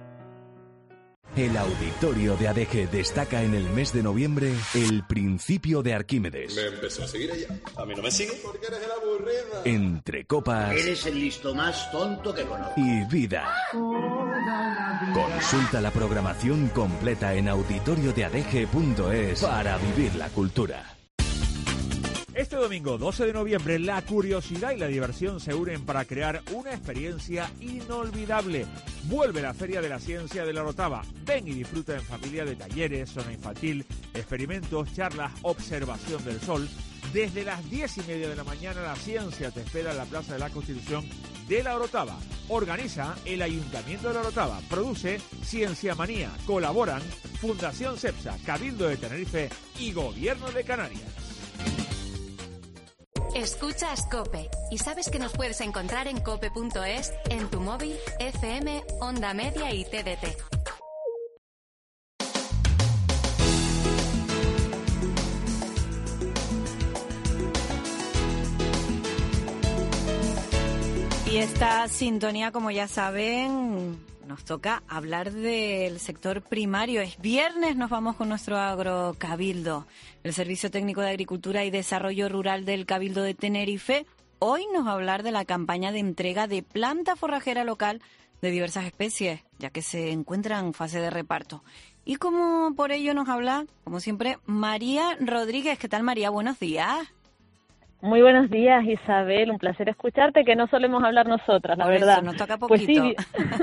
Speaker 1: El Auditorio de Adeje destaca en el mes de noviembre el principio de Arquímedes.
Speaker 8: Me empezó a seguir ella. A mí no me sigue porque eres el aburrido.
Speaker 1: Entre copas
Speaker 15: Eres el listo más tonto que conozco.
Speaker 1: y vida. Consulta la programación completa en auditorio de adeje punto es para vivir la cultura.
Speaker 16: Este domingo doce de noviembre, la curiosidad y la diversión se unen para crear una experiencia inolvidable. Vuelve la Feria de la Ciencia de la Orotava. Ven y disfruta en familia de talleres, zona infantil, experimentos, charlas, observación del sol. Desde las diez y media de la mañana la ciencia te espera en la Plaza de la Constitución de la Orotava. Organiza el Ayuntamiento de la Orotava. Produce Ciencia Manía. Colaboran Fundación CEPSA, Cabildo de Tenerife y Gobierno de Canarias.
Speaker 9: Escuchas COPE y sabes que nos puedes encontrar en cope punto es, en tu móvil, F M, Onda Media y T D T.
Speaker 2: Y esta sintonía, como ya saben, nos toca hablar del sector primario. Es viernes, nos vamos con nuestro agrocabildo. El Servicio Técnico de Agricultura y Desarrollo Rural del Cabildo de Tenerife hoy nos va a hablar de la campaña de entrega de planta forrajera local de diversas especies, ya que se encuentra en fase de reparto. Y como por ello nos habla, como siempre, María Rodríguez. ¿Qué tal, María? Buenos días.
Speaker 10: Muy buenos días, Isabel, un placer escucharte, que no solemos hablar nosotras, la
Speaker 2: Por
Speaker 10: verdad.
Speaker 2: Eso, nos toca
Speaker 10: pues
Speaker 2: poquito.
Speaker 10: sí,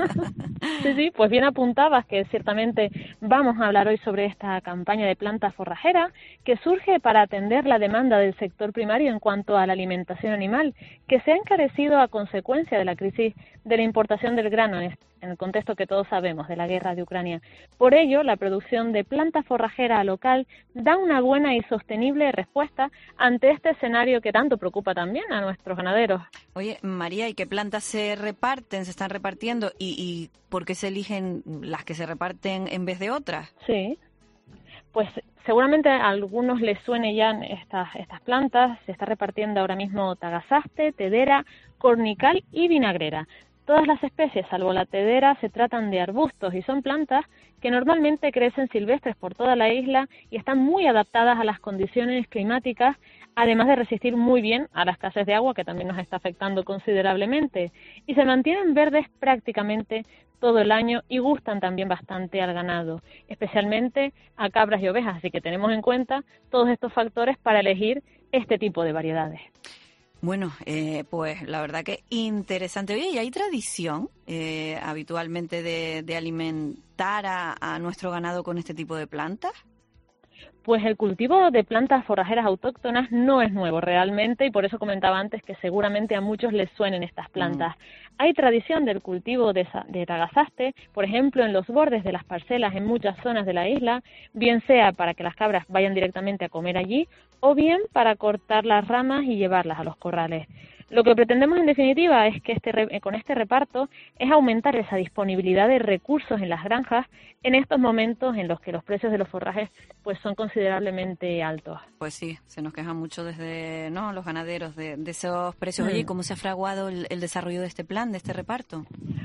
Speaker 10: sí, sí, pues bien apuntabas que ciertamente vamos a hablar hoy sobre esta campaña de planta forrajera que surge para atender la demanda del sector primario en cuanto a la alimentación animal, que se ha encarecido a consecuencia de la crisis de la importación del grano en en el contexto que todos sabemos de la guerra de Ucrania. Por ello, la producción de planta forrajera local da una buena y sostenible respuesta ante este escenario que tanto preocupa también a nuestros ganaderos.
Speaker 2: Oye, María, ¿y qué plantas se reparten, se están repartiendo? ¿Y, y por qué se eligen las que se reparten en vez de otras?
Speaker 10: Sí, pues seguramente a algunos les suene ya estas, estas plantas. Se está repartiendo ahora mismo tagasaste, tedera, cornical y vinagrera. Todas las especies, salvo la tedera, se tratan de arbustos y son plantas que normalmente crecen silvestres por toda la isla y están muy adaptadas a las condiciones climáticas, además de resistir muy bien a la escasez de agua, que también nos está afectando considerablemente, y se mantienen verdes prácticamente todo el año y gustan también bastante al ganado, especialmente a cabras y ovejas, así que tenemos en cuenta todos estos factores para elegir este tipo de variedades.
Speaker 2: Bueno, eh, pues la verdad que interesante. Oye, ¿y hay tradición eh, habitualmente de, de alimentar a, a nuestro ganado con este tipo de plantas?
Speaker 10: Pues el cultivo de plantas forrajeras autóctonas no es nuevo realmente y por eso comentaba antes que seguramente a muchos les suenen estas plantas. Mm. Hay tradición del cultivo de, de tagasaste, por ejemplo, en los bordes de las parcelas en muchas zonas de la isla, bien sea para que las cabras vayan directamente a comer allí o bien para cortar las ramas y llevarlas a los corrales. Lo que pretendemos en definitiva es que este, con este reparto es aumentar esa disponibilidad de recursos en las granjas en estos momentos en los que los precios de los forrajes pues son considerablemente altos.
Speaker 2: Pues sí, se nos quejan mucho desde no los ganaderos de, de esos precios. Oye, ¿cómo se ha fraguado el, el desarrollo de este plan, de este reparto?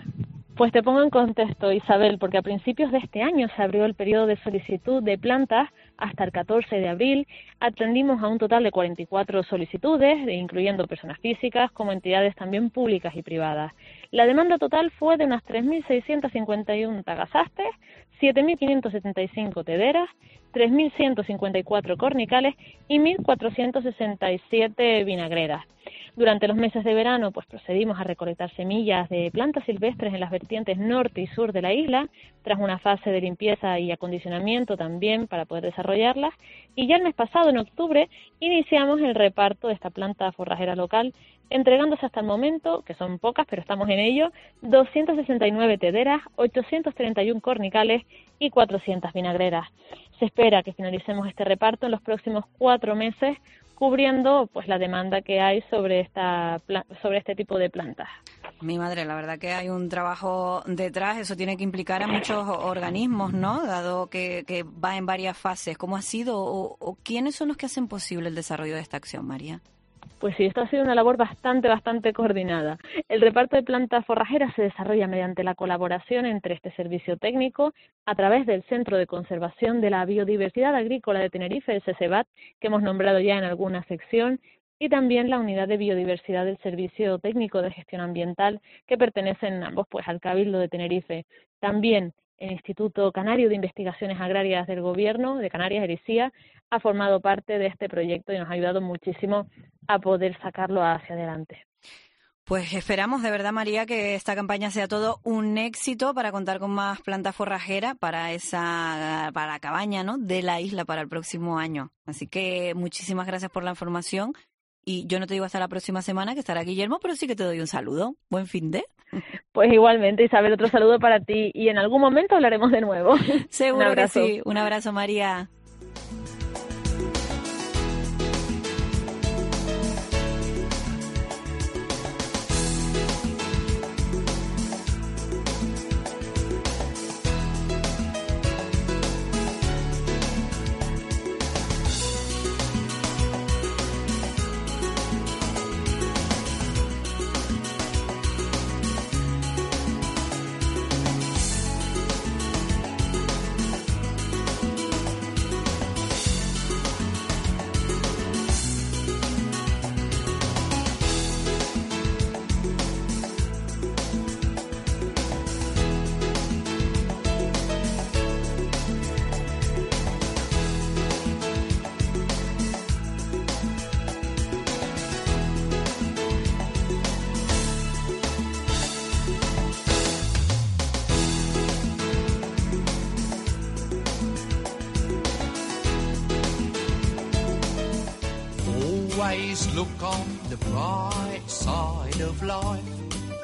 Speaker 10: Pues te pongo en contexto, Isabel, porque a principios de este año se abrió el periodo de solicitud de plantas hasta el catorce de abril. Atendimos a un total de cuarenta y cuatro solicitudes, incluyendo personas físicas como entidades también públicas y privadas. La demanda total fue de unas tres mil seiscientos cincuenta y uno tagasastes, siete mil quinientos setenta y cinco tederas, tres mil ciento cincuenta y cuatro cornicales y mil cuatrocientos sesenta y siete vinagreras. Durante los meses de verano, pues procedimos a recolectar semillas de plantas silvestres en las vertientes norte y sur de la isla, tras una fase de limpieza y acondicionamiento también para poder desarrollarlas. Y ya el mes pasado, en octubre, iniciamos el reparto de esta planta forrajera local, entregándose hasta el momento, que son pocas, pero estamos en ello, doscientas sesenta y nueve tederas, ochocientos treinta y uno cornicales y cuatrocientas vinagreras. Se espera que finalicemos este reparto en los próximos cuatro meses, cubriendo pues la demanda que hay sobre esta sobre este tipo de plantas.
Speaker 2: Mi madre, la verdad que hay un trabajo detrás, eso tiene que implicar a muchos organismos, ¿no? Dado que, que va en varias fases. ¿Cómo ha sido o, o quiénes son los que hacen posible el desarrollo de esta acción, María?
Speaker 10: Pues sí, esto ha sido una labor bastante, bastante coordinada. El reparto de plantas forrajeras se desarrolla mediante la colaboración entre este servicio técnico a través del Centro de Conservación de la Biodiversidad Agrícola de Tenerife, el CESEBAT, que hemos nombrado ya en alguna sección, y también la Unidad de Biodiversidad del Servicio Técnico de Gestión Ambiental, que pertenecen ambos pues al Cabildo de Tenerife. También el Instituto Canario de Investigaciones Agrarias del Gobierno de Canarias, el I C I A, ha formado parte de este proyecto y nos ha ayudado muchísimo a poder sacarlo hacia adelante.
Speaker 2: Pues esperamos de verdad, María, que esta campaña sea todo un éxito para contar con más plantas forrajeras para esa para la cabaña, ¿no?, de la isla para el próximo año. Así que muchísimas gracias por la información. Y yo no te digo hasta la próxima semana, que estará Guillermo, pero sí que te doy un saludo. Buen fin de.
Speaker 10: Pues igualmente, Isabel, otro saludo para ti y en algún momento hablaremos de nuevo.
Speaker 2: Seguro que sí. Un abrazo, María.
Speaker 4: Always look on the bright side of life.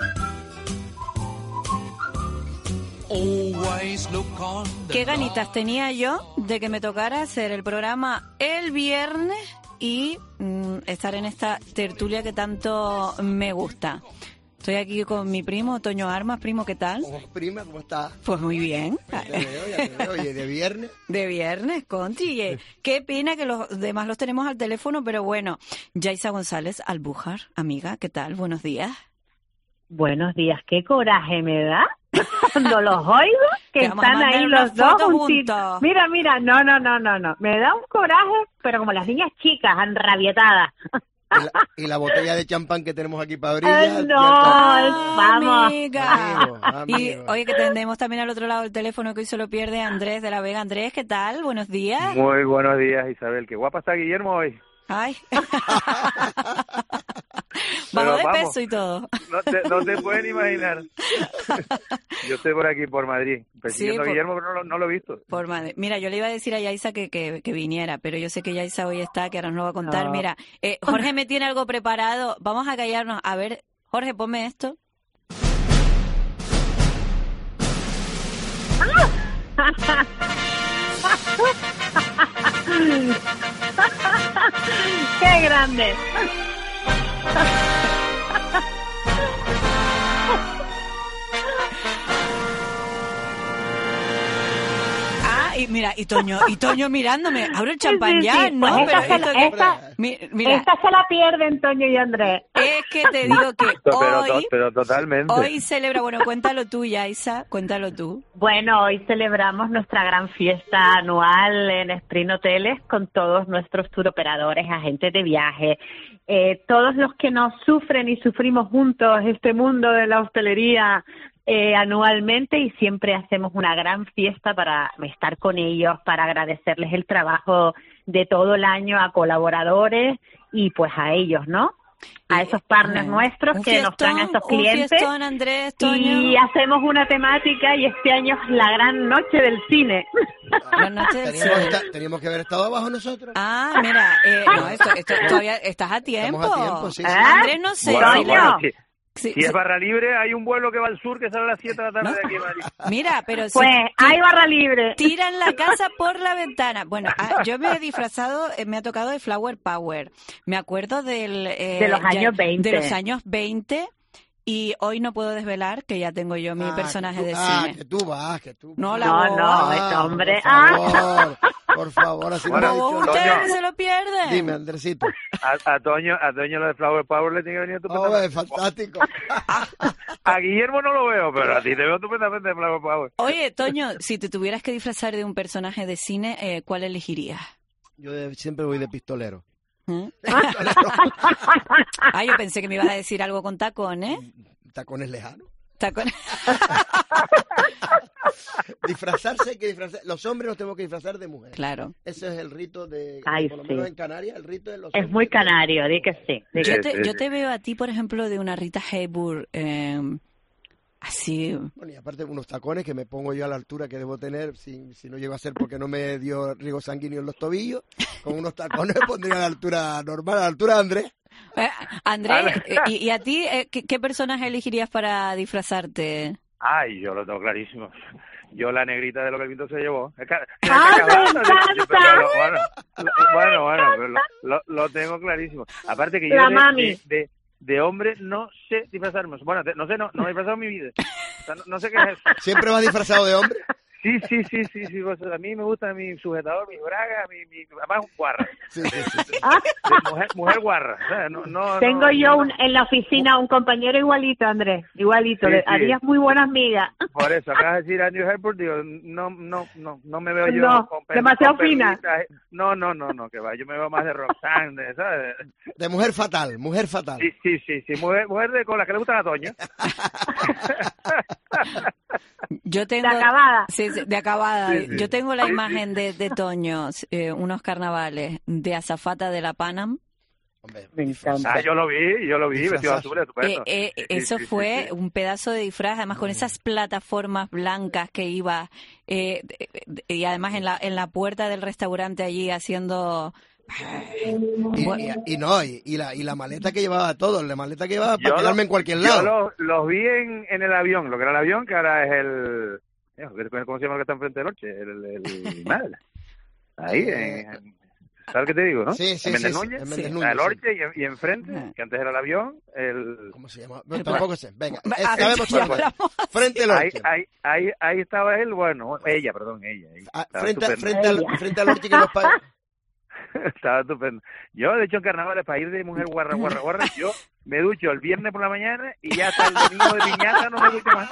Speaker 4: Always look on the
Speaker 2: Qué ganitas tenía yo de que me tocara hacer el programa el viernes y mm, estar en esta tertulia que tanto me gusta. Estoy aquí con mi primo, Toño Armas. Primo, ¿qué tal?
Speaker 13: ¿Cómo, prima? ¿Cómo estás?
Speaker 2: Pues muy bien.
Speaker 13: Ya te veo, ya te veo. Oye, ¿de viernes?
Speaker 2: De viernes, Conti. Eh, Qué pena que los demás los tenemos al teléfono, pero bueno. Yaisa González Albújar, amiga, ¿qué tal? Buenos días.
Speaker 14: Buenos días. Qué coraje me da cuando los oigo, que están ahí los dos juntitos. Mira, mira, no, no, no, no, no. Me da un coraje, pero como las niñas chicas, enrabietadas.
Speaker 13: Y la, y la botella de champán que tenemos aquí para abrir.
Speaker 14: Ay, no, vamos.
Speaker 2: Amiga.
Speaker 13: Amigo, amigo.
Speaker 2: Y oye, que tenemos también al otro lado del teléfono que hoy se lo pierde Andrés de la Vega. Andrés, ¿qué tal? Buenos días.
Speaker 17: Muy buenos días, Isabel. Qué guapa está Guillermo hoy.
Speaker 2: Ay. Bajó de
Speaker 17: vamos,
Speaker 2: peso y todo.
Speaker 17: No te, no te pueden imaginar. Yo estoy por aquí, por Madrid, persiguiendo
Speaker 2: Sí,
Speaker 17: a
Speaker 2: por-
Speaker 17: Guillermo, pero no, lo- no lo he visto.
Speaker 2: Por madre. Mira, yo le iba a decir a Yaisa que, que, que viniera, pero yo sé que Yaisa hoy está, que ahora nos lo va a contar.
Speaker 14: No.
Speaker 2: Mira, eh, Jorge me tiene algo preparado. Vamos a callarnos. A ver, Jorge, ponme esto.
Speaker 14: ¡Qué grande!
Speaker 2: Ah, y mira, y Toño, y Toño mirándome. Abro el champán
Speaker 14: Sí, sí,
Speaker 2: ya,
Speaker 14: sí.
Speaker 2: ¿no?
Speaker 14: Pues
Speaker 2: Pero
Speaker 14: esta, se
Speaker 2: esto
Speaker 14: la,
Speaker 2: que-
Speaker 14: esta,
Speaker 2: Mi- mira,
Speaker 14: esta se la pierden Toño y Andrés.
Speaker 2: es que te digo que
Speaker 17: Pero, pero,
Speaker 2: hoy,
Speaker 17: pero totalmente.
Speaker 2: hoy celebra, bueno, cuéntalo tú, Yaisa, cuéntalo tú.
Speaker 14: Bueno, hoy celebramos nuestra gran fiesta anual en Sprint Hoteles con todos nuestros turoperadores, agentes de viaje, eh, todos los que nos sufren y sufrimos juntos este mundo de la hostelería eh, anualmente, y siempre hacemos una gran fiesta para estar con ellos, para agradecerles el trabajo de todo el año a colaboradores y pues a ellos, ¿no? a esos partners nuestros
Speaker 2: un
Speaker 14: que
Speaker 2: fiestón,
Speaker 14: nos traen a esos
Speaker 2: un
Speaker 14: clientes.
Speaker 2: fiestón, Andrés, Toño.
Speaker 14: Y hacemos una temática y este año es la gran noche del cine.
Speaker 2: La noche del
Speaker 13: Teníamos,
Speaker 2: cine.
Speaker 13: esta- teníamos que haber estado abajo nosotros.
Speaker 2: Ah, mira, eh, no, esto, esto todavía estás a tiempo.
Speaker 13: Estamos a tiempo, sí, sí.
Speaker 2: Andrés, no sé.
Speaker 17: Bueno,
Speaker 2: si-
Speaker 17: bueno, si,
Speaker 2: Sí,
Speaker 17: si
Speaker 2: sí.
Speaker 17: es barra libre, hay un vuelo que va al sur que sale a las siete de la tarde de aquí a Madrid.
Speaker 2: Mira, pero si
Speaker 14: Pues hay barra libre.
Speaker 2: tiran la casa por la ventana. Bueno, ah, yo me he disfrazado, eh, me ha tocado de Flower Power. Me acuerdo del... eh,
Speaker 14: De los
Speaker 2: ya-
Speaker 14: años veinte.
Speaker 2: De los años veinte. Y hoy no puedo desvelar que ya tengo yo mi
Speaker 13: Ah,
Speaker 2: personaje
Speaker 13: que tú-
Speaker 2: de
Speaker 13: ah,
Speaker 2: cine.
Speaker 13: que tú vas, que tú
Speaker 2: No,
Speaker 13: vas.
Speaker 2: la
Speaker 14: No,
Speaker 2: voz.
Speaker 14: no, este
Speaker 13: Ah,
Speaker 14: hombre.
Speaker 13: Por favor, por favor, así
Speaker 17: Bueno,
Speaker 13: me ha
Speaker 2: Bobo,
Speaker 13: dicho.
Speaker 2: ustedes
Speaker 17: Toño.
Speaker 2: se lo pierden.
Speaker 13: Dime, Andresito.
Speaker 17: A, a Toño, a Toño lo de Flower Power le tiene que venir
Speaker 13: Oh,
Speaker 17: estupendamente.
Speaker 13: es fantástico.
Speaker 17: A Guillermo no lo veo, pero a ti te veo estupendamente de Flower Power.
Speaker 2: Oye, Toño, si te tuvieras que disfrazar de un personaje de cine, eh, ¿cuál elegirías?
Speaker 13: Yo de- siempre voy de pistolero.
Speaker 2: ¿Mm? Ah, yo pensé que me ibas a decir algo con tacones.
Speaker 13: Tacones lejanos.
Speaker 2: Tacones.
Speaker 13: Disfrazarse hay que disfrazar. Los hombres nos tenemos que disfrazar de mujer.
Speaker 2: Claro.
Speaker 13: Ese es el rito de,
Speaker 14: Ay,
Speaker 13: por lo
Speaker 14: sí.
Speaker 13: menos en Canarias, el rito de los
Speaker 14: Es
Speaker 13: hombres.
Speaker 14: muy canario, di que sí. di que
Speaker 2: Yo
Speaker 17: Sí,
Speaker 2: te,
Speaker 17: sí,
Speaker 2: yo
Speaker 17: sí.
Speaker 2: te veo a ti, por ejemplo, de una Rita Hayworth, eh, así...
Speaker 13: Bueno, y aparte unos tacones que me pongo yo a la altura que debo tener, si, si no llego a ser porque no me dio riego sanguíneo en los tobillos, con unos tacones me pondría a la altura normal, a la altura de Andrés.
Speaker 2: Eh, Andrés, eh, ¿y, y a ti eh, ¿qué, qué personaje elegirías para disfrazarte?
Speaker 17: Ay, yo lo tengo clarísimo. Yo la negrita de lo que el viento se llevó. Es que-
Speaker 14: ¡Ah,
Speaker 17: es que-
Speaker 14: me
Speaker 17: bueno,
Speaker 14: encanta!
Speaker 17: yo- pero lo- bueno, lo- bueno, bueno, pero lo, lo- lo tengo clarísimo. Aparte que yo
Speaker 14: La
Speaker 17: de,
Speaker 14: mami.
Speaker 17: de, de, de hombre no sé disfrazarme. Bueno, de- no sé, no, no me he disfrazado en mi vida. O sea, no, no sé qué es eso.
Speaker 13: ¿Siempre vas disfrazado de hombre?
Speaker 17: Sí, sí, sí, sí, sí. Pues a mí me gusta mi sujetador, mi braga, mi, mi además un guarra.
Speaker 13: Sí, sí, sí, sí.
Speaker 17: De mujer, mujer guarra. O sea, no, no,
Speaker 14: Tengo
Speaker 17: no,
Speaker 14: yo
Speaker 17: no-
Speaker 14: un, en la oficina un compañero igualito, Andrés, igualito.
Speaker 17: Sí,
Speaker 14: le-
Speaker 17: sí.
Speaker 14: Harías muy buenas migas.
Speaker 17: Por eso, acabas de decir Andrew Hepburn, digo, no, no, no, no me veo yo
Speaker 14: No,
Speaker 17: con, per-
Speaker 14: demasiado
Speaker 17: con
Speaker 14: fina.
Speaker 17: perlitas. No, no, no, no, que va, yo me veo más de Roxanne, de, ¿sabes?
Speaker 13: De mujer fatal, mujer fatal.
Speaker 17: Sí, sí, sí, sí, mujer, mujer de con la que le gustan a Toño.
Speaker 2: Yo tengo,
Speaker 14: De acabada.
Speaker 2: Sí, sí, de acabada.
Speaker 17: Sí, sí.
Speaker 2: Yo tengo la
Speaker 17: Sí,
Speaker 2: imagen de, de Toño, eh, unos carnavales de azafata de la Panam.
Speaker 13: Hombre,
Speaker 14: Me encanta.
Speaker 17: Ah, yo lo vi, yo lo vi, vestido
Speaker 13: Disfrazar.
Speaker 17: azul, estupendo.
Speaker 2: Eh, eh,
Speaker 17: Sí,
Speaker 2: eso
Speaker 17: sí, sí,
Speaker 2: fue
Speaker 17: sí.
Speaker 2: un pedazo de disfraz, además con esas plataformas blancas que iba, eh, de- de- y además en la, en la puerta del restaurante allí haciendo...
Speaker 13: Y, y- y no, y, y la, y la maleta que llevaba todo, la maleta que llevaba para
Speaker 17: Yo
Speaker 13: quedarme
Speaker 17: lo-
Speaker 13: en cualquier
Speaker 17: Yo
Speaker 13: lado.
Speaker 17: los los vi en, en el avión, lo que era el avión, que ahora es el... ¿Cómo se llama el que está enfrente de noche? El, el, madre. Ahí, en, ¿sabes qué te digo, no?
Speaker 13: Sí, sí,
Speaker 17: en Méndez
Speaker 13: sí, sí,
Speaker 17: Núñez,
Speaker 13: en Méndez
Speaker 17: sí.
Speaker 13: Núñez,
Speaker 17: el Orche y, en- y enfrente,
Speaker 2: Ajá.
Speaker 17: que antes era el avión, el...
Speaker 13: ¿Cómo se llama? Bueno, tampoco sé. Venga,
Speaker 2: Va,
Speaker 13: eh,
Speaker 2: a ver,
Speaker 13: sabemos
Speaker 2: ya
Speaker 13: algo.
Speaker 2: hablamos.
Speaker 13: Frente al
Speaker 17: Ahí,
Speaker 13: Orche.
Speaker 17: ahí, ahí, ahí estaba él, bueno, ella, perdón, ella. ahí.
Speaker 13: Ah,
Speaker 17: Estaba
Speaker 13: frente,
Speaker 17: estupendo.
Speaker 13: frente, al, frente al Orche que nos paga.
Speaker 17: Estaba estupendo. Yo, de hecho, en carnavales, para ir de mujer guarra, guarra, guarra, yo me ducho el viernes por la mañana y ya hasta el domingo de piñata no me ducho más.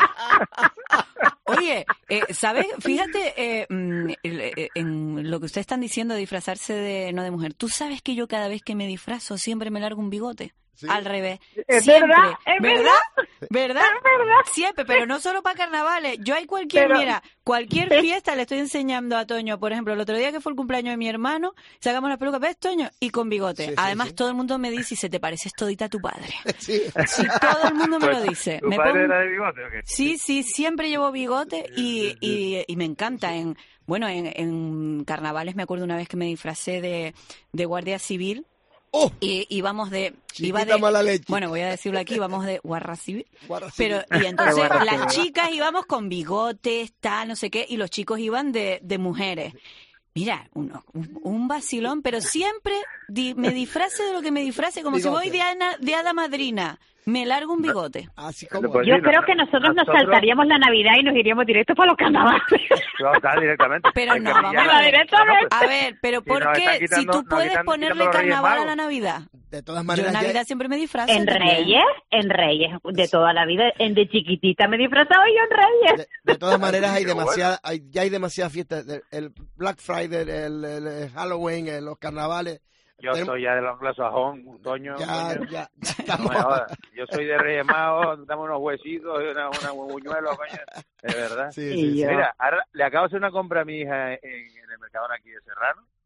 Speaker 2: Oye, eh, ¿sabes? Fíjate eh, mm, el- eh, en lo que ustedes están diciendo de disfrazarse de no de mujer. ¿Tú sabes que yo cada vez que me disfrazo siempre me largo un bigote?
Speaker 13: Sí.
Speaker 2: Al revés.
Speaker 14: Es
Speaker 2: Siempre.
Speaker 14: verdad, es
Speaker 2: ¿Verdad? ¿Verdad?
Speaker 14: Es verdad.
Speaker 2: Siempre, pero no solo para carnavales. Yo hay cualquier,
Speaker 14: Pero-
Speaker 2: mira, cualquier fiesta le estoy enseñando a Toño. Por ejemplo, el otro día que fue el cumpleaños de mi hermano, sacamos la peluca, ¿ves, Toño? Y con bigote.
Speaker 13: Sí, sí,
Speaker 2: Además,
Speaker 13: sí.
Speaker 2: todo el mundo me dice, si te pareces todita a tu padre.
Speaker 13: Sí.
Speaker 2: Sí, todo el mundo me lo dice.
Speaker 17: ¿Tu
Speaker 2: Me
Speaker 17: padre
Speaker 2: pongo-
Speaker 17: era de bigote o qué?
Speaker 2: Sí, sí, siempre llevo bigote y, y, y me encanta. En Bueno, en, en carnavales me acuerdo una vez que me disfracé de, de guardia civil.
Speaker 13: ¡Oh!
Speaker 2: Y íbamos de...
Speaker 13: Chiquita
Speaker 2: Iba de
Speaker 13: mala leche.
Speaker 2: Bueno, voy a decirlo aquí, vamos de guardia civil.
Speaker 13: Guarra
Speaker 2: Pero,
Speaker 13: civil.
Speaker 2: y entonces
Speaker 14: Guarra
Speaker 2: las
Speaker 14: civil.
Speaker 2: chicas íbamos con bigotes, tal, no sé qué, y los chicos iban de, de mujeres. Mira, uno, un, un vacilón, pero siempre di- me disfrace de lo que me disfrace, como si
Speaker 13: Bigote.
Speaker 2: voy de, ana- de hada madrina. Me largo un bigote.
Speaker 13: Así como...
Speaker 17: Pues
Speaker 14: Yo
Speaker 17: sí,
Speaker 14: creo
Speaker 17: no-
Speaker 14: que nosotros nos
Speaker 17: nosotros-
Speaker 14: saltaríamos la Navidad y nos iríamos directo para los carnavales.
Speaker 17: No, está directamente.
Speaker 2: Pero
Speaker 17: Es que
Speaker 2: no,
Speaker 17: a mí
Speaker 2: vamos
Speaker 17: ya-
Speaker 2: a ver.
Speaker 14: directamente.
Speaker 2: A ver, pero
Speaker 17: Si
Speaker 2: ¿por
Speaker 17: nos están
Speaker 2: qué?
Speaker 17: quitando-
Speaker 2: Si tú
Speaker 17: nos
Speaker 2: puedes
Speaker 17: quitan-
Speaker 2: ponerle
Speaker 17: quitando los Reyes
Speaker 2: carnaval a
Speaker 17: Magos.
Speaker 2: la Navidad.
Speaker 13: De todas
Speaker 2: Yo en
Speaker 13: maneras, ya-
Speaker 2: Navidad siempre me disfrazo.
Speaker 14: En
Speaker 2: también.
Speaker 14: Reyes, en Reyes, de toda la vida, en de chiquitita me he disfrazado yo en Reyes.
Speaker 13: de, de todas maneras hay
Speaker 17: Qué bueno.
Speaker 13: demasiada, hay, ya hay demasiadas fiestas. El, el Black Friday, el, el- el Halloween, el- los carnavales.
Speaker 17: Yo
Speaker 13: Tenemos-
Speaker 17: soy ya del anglosajón, Toño.
Speaker 13: Ya,
Speaker 17: coño.
Speaker 13: ya, ya
Speaker 17: No
Speaker 13: estamos.
Speaker 17: me jodas. Yo soy de Reyes Magos, dame unos huesitos y una, una buñuelo, coño. De verdad.
Speaker 13: Sí,
Speaker 14: Y
Speaker 13: sí, sí.
Speaker 14: yo-
Speaker 17: Mira, ahora le acabo de hacer una compra a mi hija en, en el Mercadona aquí de Serrano.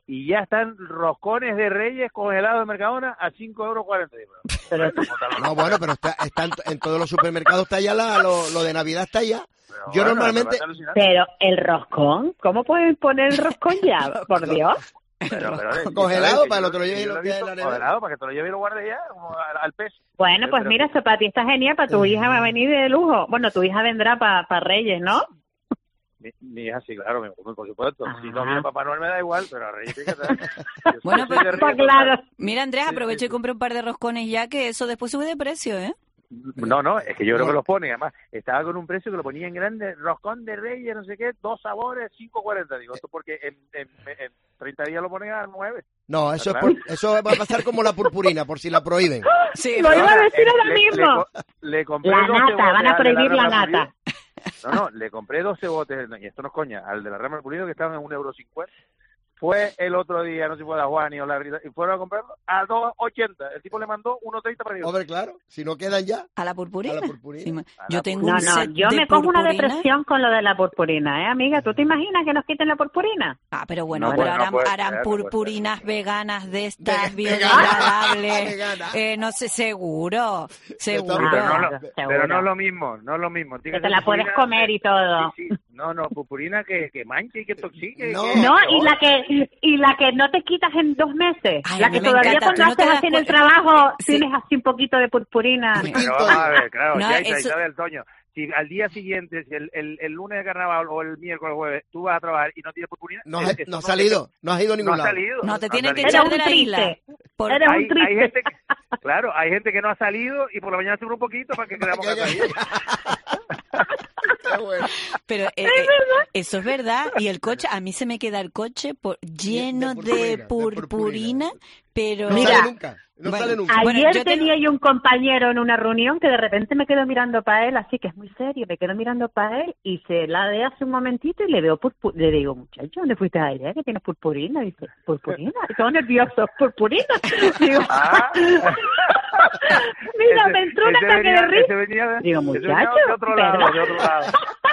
Speaker 17: y ya están roscones de Reyes congelados de Mercadona a cinco euros cuarenta.
Speaker 13: Pero, no, bueno, pero está, está en, en todos los supermercados está ya la, lo, lo de Navidad está ya. Pero Yo bueno, normalmente...
Speaker 14: Pero el roscón, ¿cómo pueden poner el roscón ya? Por Dios.
Speaker 17: Pero, pero,
Speaker 13: congelado
Speaker 17: para
Speaker 13: que te lo lleves y lo quede en la nevera.
Speaker 17: Congelado para que te lo lleves y lo guardes ya al, al peso.
Speaker 14: Bueno, pues
Speaker 17: pero,
Speaker 14: mira, eso para ti está genial, para tu hija va a venir de lujo. Bueno, tu hija vendrá para pa Reyes, ¿no?
Speaker 17: Mi, mi hija sí, claro, mi, por supuesto. Ajá. Si no viene Papá Noel me da igual, pero a Reyes fíjate.
Speaker 2: Bueno, pero
Speaker 14: Reyes, claro.
Speaker 2: Mira, Andrés, aprovecho sí, sí. y compré un par de roscones ya, que eso después sube de precio, ¿eh?
Speaker 17: No, no, es que yo creo que los ponen, además, estaba con un precio que lo ponía en grande, roscón de Reyes, no sé qué, dos sabores, cinco cuarenta, digo, esto porque en, en, en treinta días lo ponen a nueve.
Speaker 13: No, eso es por, eso va a pasar como la purpurina, por si la prohíben.
Speaker 14: Sí, lo iba a decir ahora mismo.
Speaker 17: Le, le, le compré
Speaker 14: la nata, van a prohibir la, la nata.
Speaker 17: No, no, le compré doce botes, y esto no es coña, al de la rama pulido que estaban en un euro cincuenta. Fue el otro día, no sé si fue a Juan y o la y fueron a comprarlo a dos ochenta. El tipo le mandó uno treinta para arriba.
Speaker 13: Hombre, claro, si no quedan ya.
Speaker 2: ¿A la purpurina?
Speaker 13: A la purpurina.
Speaker 2: Sí,
Speaker 17: a
Speaker 2: yo
Speaker 17: la
Speaker 2: tengo
Speaker 14: no,
Speaker 2: un
Speaker 14: no,
Speaker 2: set
Speaker 14: yo
Speaker 2: de
Speaker 14: me pongo
Speaker 2: purpurina.
Speaker 14: una depresión con lo de la purpurina, ¿eh, amiga? ¿Tú te imaginas que nos quiten la purpurina?
Speaker 2: Ah, pero bueno,
Speaker 17: No,
Speaker 2: pero
Speaker 17: bueno,
Speaker 2: harán,
Speaker 17: no puede
Speaker 2: harán
Speaker 17: ser, no
Speaker 2: purpurinas
Speaker 17: puede
Speaker 2: veganas de estas
Speaker 13: Ve-
Speaker 2: biodegradables.
Speaker 13: vegana.
Speaker 2: eh, no sé, seguro, seguro.
Speaker 17: Sí, pero, no, lo-
Speaker 14: Seguro.
Speaker 17: pero no es lo mismo, no es lo mismo. Tiene
Speaker 14: Que te
Speaker 17: ser
Speaker 14: la puedes
Speaker 17: purpurina,
Speaker 14: comer y todo.
Speaker 17: Sí, sí. No, no, purpurina que, que manche y que toxique.
Speaker 13: No.
Speaker 17: que,
Speaker 14: No,
Speaker 17: que
Speaker 14: y la que y la que no te quitas en dos meses.
Speaker 2: Ay,
Speaker 14: la
Speaker 2: a mí
Speaker 14: que
Speaker 2: me
Speaker 14: todavía
Speaker 2: encanta.
Speaker 14: cuando
Speaker 2: ¿Tú no te
Speaker 14: haces
Speaker 2: das
Speaker 14: así en el
Speaker 2: cuenta?
Speaker 14: trabajo
Speaker 2: Sí.
Speaker 14: tienes así un poquito de purpurina.
Speaker 17: Pero vamos a ver, claro,
Speaker 2: No,
Speaker 17: ya
Speaker 2: eso-
Speaker 17: Isabel Toño, si al día siguiente, si el, el, el lunes de carnaval o el miércoles o jueves, tú vas a trabajar y no tienes purpurina,
Speaker 13: No,
Speaker 17: es-
Speaker 13: has-
Speaker 17: eso
Speaker 13: no has
Speaker 17: te-
Speaker 13: salido, no has ido a
Speaker 17: No
Speaker 13: ningún
Speaker 17: ha
Speaker 13: lado.
Speaker 17: salido.
Speaker 2: No, te
Speaker 17: ha
Speaker 2: tienen que
Speaker 17: salido.
Speaker 2: echar
Speaker 14: Eres
Speaker 2: de
Speaker 14: un
Speaker 2: la
Speaker 14: triste.
Speaker 2: isla. Por-
Speaker 14: Eres
Speaker 17: Hay,
Speaker 14: un triste.
Speaker 17: hay gente que, claro, hay gente que no ha salido y por la mañana sube un poquito para que creamos que ha salido.
Speaker 13: Qué bueno.
Speaker 2: Pero eh, eh, eso es verdad. Y el coche, a mí se me queda el coche por, lleno
Speaker 13: De-
Speaker 2: de
Speaker 13: de purpurina,
Speaker 2: purpurina,
Speaker 13: de purpurina.
Speaker 2: pero...
Speaker 13: No
Speaker 14: Mira,
Speaker 13: sale nunca, no
Speaker 2: bueno,
Speaker 13: sale nunca.
Speaker 2: Bueno,
Speaker 14: Ayer
Speaker 2: yo
Speaker 14: tenía
Speaker 2: tengo-
Speaker 14: yo un compañero en una reunión que de repente me quedo mirando para él, así que es muy serio, me quedo mirando para él y se la de hace un momentito y le veo purpurina. Le digo, muchacho, ¿dónde fuiste ayer? Que tienes purpurina. Dice, ¿purpurina? Y todo nervioso, ¿purpurina? Digo,
Speaker 17: Ah.
Speaker 14: mira,
Speaker 17: Ese-
Speaker 14: me entró un
Speaker 17: ese
Speaker 14: ataque
Speaker 17: venía-
Speaker 14: de risa.
Speaker 17: ese venía de-
Speaker 14: Digo,
Speaker 17: ese venía
Speaker 14: muchacho,
Speaker 17: de otro lado,
Speaker 14: ¿verdad?
Speaker 17: de otro lado.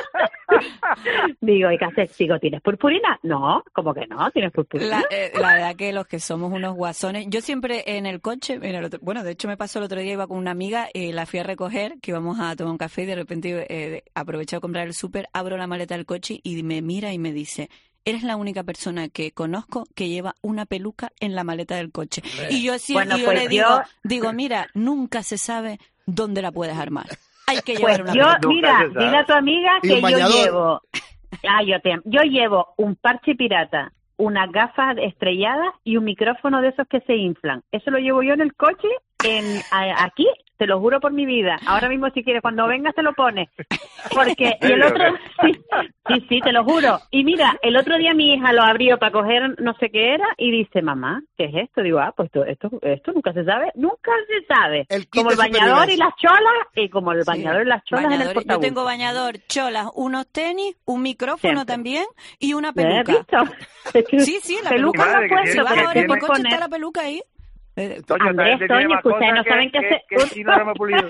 Speaker 14: Digo, ¿y qué haces? Digo, ¿tienes purpurina? No, ¿cómo que no? ¿Tienes purpurina?
Speaker 2: La, eh, la verdad que los que somos unos guasones, yo siempre en el coche, en el otro- bueno, de hecho me pasó el otro día, iba con una amiga, eh, la fui a recoger, que íbamos a tomar un café y de repente eh, aproveché a comprar el súper, abro la maleta del coche y me mira y me dice, eres la única persona que conozco que lleva una peluca en la maleta del coche. Y yo, sí,
Speaker 14: Bueno,
Speaker 2: y yo
Speaker 14: pues
Speaker 2: le
Speaker 14: yo-
Speaker 2: digo, digo, mira, nunca se sabe dónde la puedes armar. Hay que
Speaker 14: Pues
Speaker 2: llevar una
Speaker 14: yo,
Speaker 2: peluca.
Speaker 14: mira,
Speaker 17: se sabe.
Speaker 14: dile a tu amiga
Speaker 13: Y
Speaker 14: que
Speaker 13: un
Speaker 14: yo
Speaker 13: bañador.
Speaker 14: llevo, ah, yo, te, yo llevo un parche pirata, unas gafas estrelladas y un micrófono de esos que se inflan. Eso lo llevo yo en el coche, en a- aquí, te lo juro por mi vida. Ahora mismo si quieres, cuando vengas te lo pones. Porque, y el otro, sí, sí, sí, te lo juro. Y mira, el otro día mi hija lo abrió para coger no sé qué era y dice, mamá, ¿qué es esto? Digo, ah, pues esto, esto, esto nunca se sabe, nunca se sabe.
Speaker 13: El kit
Speaker 14: Como el
Speaker 13: de
Speaker 14: bañador y
Speaker 13: supervivencia.
Speaker 14: las cholas, y como el
Speaker 2: Sí.
Speaker 14: bañador y las cholas en el
Speaker 2: Bañadores. Yo
Speaker 14: portabultos.
Speaker 2: tengo bañador, cholas, unos tenis, un micrófono
Speaker 14: Siempre.
Speaker 2: también y una
Speaker 14: ¿Eh?
Speaker 2: peluca.
Speaker 14: ¿Visto? Es que
Speaker 2: Sí, sí, la
Speaker 14: peluca
Speaker 2: peluca.
Speaker 17: Madre,
Speaker 14: no
Speaker 17: que
Speaker 14: puedes,
Speaker 2: Si
Speaker 17: tiene-
Speaker 2: vas
Speaker 14: pero
Speaker 2: ahora
Speaker 14: te
Speaker 2: en mi
Speaker 14: puedes
Speaker 2: coche,
Speaker 14: poner.
Speaker 2: está la peluca ahí. Eh,
Speaker 17: Toño, esta
Speaker 14: Andrés,
Speaker 17: gente tiene
Speaker 14: Toño,
Speaker 17: más
Speaker 14: que ustedes
Speaker 17: cosas
Speaker 14: no saben qué
Speaker 17: que,
Speaker 14: hacer.
Speaker 17: que, que Chino Rama Pulido.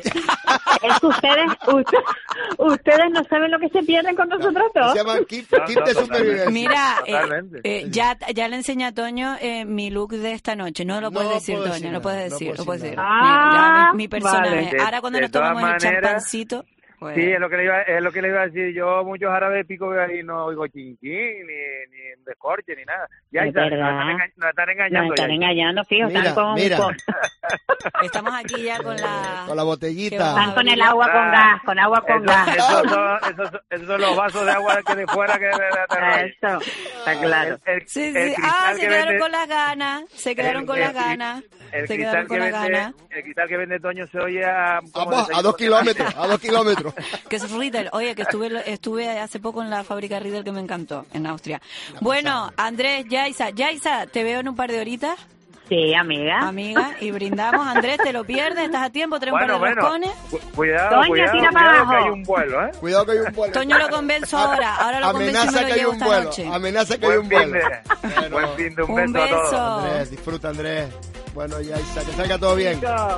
Speaker 14: Es que ustedes, usted- ustedes no saben lo que se pierden con nosotros
Speaker 13: Se
Speaker 14: todos.
Speaker 13: llama kit,
Speaker 17: No,
Speaker 13: kit
Speaker 17: no,
Speaker 13: de
Speaker 17: totalmente.
Speaker 13: supervivencia.
Speaker 2: Mira, eh,
Speaker 17: Totalmente.
Speaker 2: eh, ya, ya le enseñé a Toño eh, mi look de esta noche. No lo
Speaker 13: No
Speaker 2: puedes decir,
Speaker 13: puedo
Speaker 2: Toño,
Speaker 13: decir
Speaker 2: no
Speaker 13: nada,
Speaker 2: puedes
Speaker 13: no
Speaker 2: decir,
Speaker 13: puedo
Speaker 2: no puedes
Speaker 13: decir
Speaker 2: decir.
Speaker 14: nada.
Speaker 2: Mi, ya, mi, mi
Speaker 14: Ah,
Speaker 2: personaje.
Speaker 17: vale.
Speaker 2: Ahora cuando
Speaker 17: De-
Speaker 2: nos
Speaker 17: de todas
Speaker 2: tomamos el
Speaker 17: maneras,
Speaker 2: champancito, pues...
Speaker 17: Sí, es lo que le iba, es lo que le iba a decir. Yo muchos árabes pico veo ahí no oigo chinchín, ni, ni descorche, ni nada. Ya
Speaker 14: Es
Speaker 17: está, nos
Speaker 14: verdad.
Speaker 17: están, enga- nos están
Speaker 14: Nos
Speaker 17: engañando.
Speaker 14: están
Speaker 17: ya.
Speaker 14: engañando, fijo,
Speaker 13: Mira,
Speaker 14: están con,
Speaker 13: mira.
Speaker 14: con,
Speaker 2: Estamos aquí ya con la...
Speaker 13: Con la
Speaker 2: que
Speaker 13: botellita.
Speaker 2: vamos a
Speaker 14: están con el
Speaker 2: abrir.
Speaker 14: agua con gas, con agua con
Speaker 17: Eso-
Speaker 14: gas.
Speaker 17: Esos son, esos, son- esos son los vasos de agua que de fuera que de, de, de-
Speaker 14: Eso, está claro.
Speaker 17: El, el-
Speaker 2: Sí,
Speaker 17: el
Speaker 2: sí.
Speaker 17: cristal
Speaker 2: Ah, se
Speaker 17: que
Speaker 2: quedaron
Speaker 17: vende-
Speaker 2: con las ganas, se quedaron
Speaker 17: el-
Speaker 2: con
Speaker 17: el-
Speaker 2: las ganas,
Speaker 17: el
Speaker 2: se
Speaker 17: cristal
Speaker 2: quedaron
Speaker 17: que
Speaker 2: con las
Speaker 17: vende,
Speaker 2: ganas.
Speaker 17: el cristal que vende Toño se oye a... como
Speaker 13: Vamos,
Speaker 17: de
Speaker 13: a dos
Speaker 17: seis-
Speaker 13: kilómetros, a dos kilómetros.
Speaker 2: Que es Riedel. Oye, que estuve estuve hace poco en la fábrica Riedel que me encantó, en Austria. Bueno, Andrés, Yaisa, Yaisa, te veo en un par de horitas.
Speaker 14: Sí, amiga.
Speaker 2: Amiga, y brindamos. Andrés, te lo pierdes, estás a tiempo, trae un
Speaker 17: Bueno,
Speaker 2: par de
Speaker 17: bueno,
Speaker 2: roscones.
Speaker 17: cu- cuidado,
Speaker 14: Toño,
Speaker 17: cuidado,
Speaker 14: tira
Speaker 17: cuidado
Speaker 14: para
Speaker 17: que
Speaker 14: abajo.
Speaker 17: hay un vuelo, ¿eh?
Speaker 13: Cuidado que hay un vuelo.
Speaker 2: Toño lo convenzo ahora, ahora lo convenzo y
Speaker 13: Amenaza
Speaker 2: me
Speaker 13: que
Speaker 2: lo
Speaker 13: hay
Speaker 2: llevo
Speaker 13: un
Speaker 2: esta
Speaker 13: vuelo.
Speaker 2: noche.
Speaker 13: Amenaza que hay
Speaker 17: Buen
Speaker 13: un
Speaker 17: fin
Speaker 13: vuelo.
Speaker 17: de,
Speaker 13: Bueno,
Speaker 17: buen fin de un,
Speaker 2: Un
Speaker 17: beso a todos.
Speaker 2: beso.
Speaker 13: Andrés, disfruta, Andrés. Bueno, ya, Isa, que salga todo bien.
Speaker 14: Chao.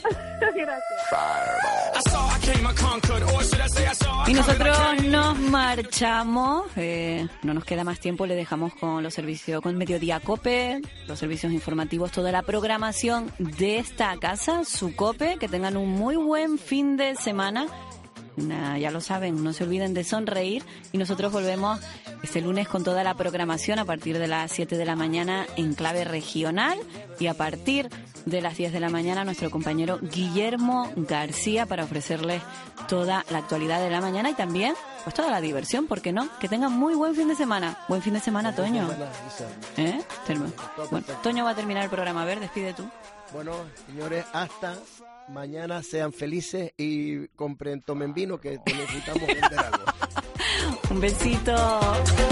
Speaker 2: Y nosotros nos marchamos, eh, no nos queda más tiempo, le dejamos con los servicios, con Mediodía Cope, los servicios informativos, toda la programación de esta casa, su Cope, que tengan un muy buen fin de semana. Nah, ya lo saben, no se olviden de sonreír y nosotros volvemos este lunes con toda la programación a partir de las siete de la mañana en clave regional y a partir de las diez de la mañana nuestro compañero Guillermo García para ofrecerles toda la actualidad de la mañana y también pues toda la diversión, ¿por qué no? Que tengan muy buen fin de semana. Buen fin de semana, Toño. ¿Eh? Bueno, Toño va a terminar el programa. A ver, despide tú.
Speaker 13: Bueno, señores, hasta mañana, sean felices y compren, tomen vino, que necesitamos vender algo.
Speaker 2: Un besito.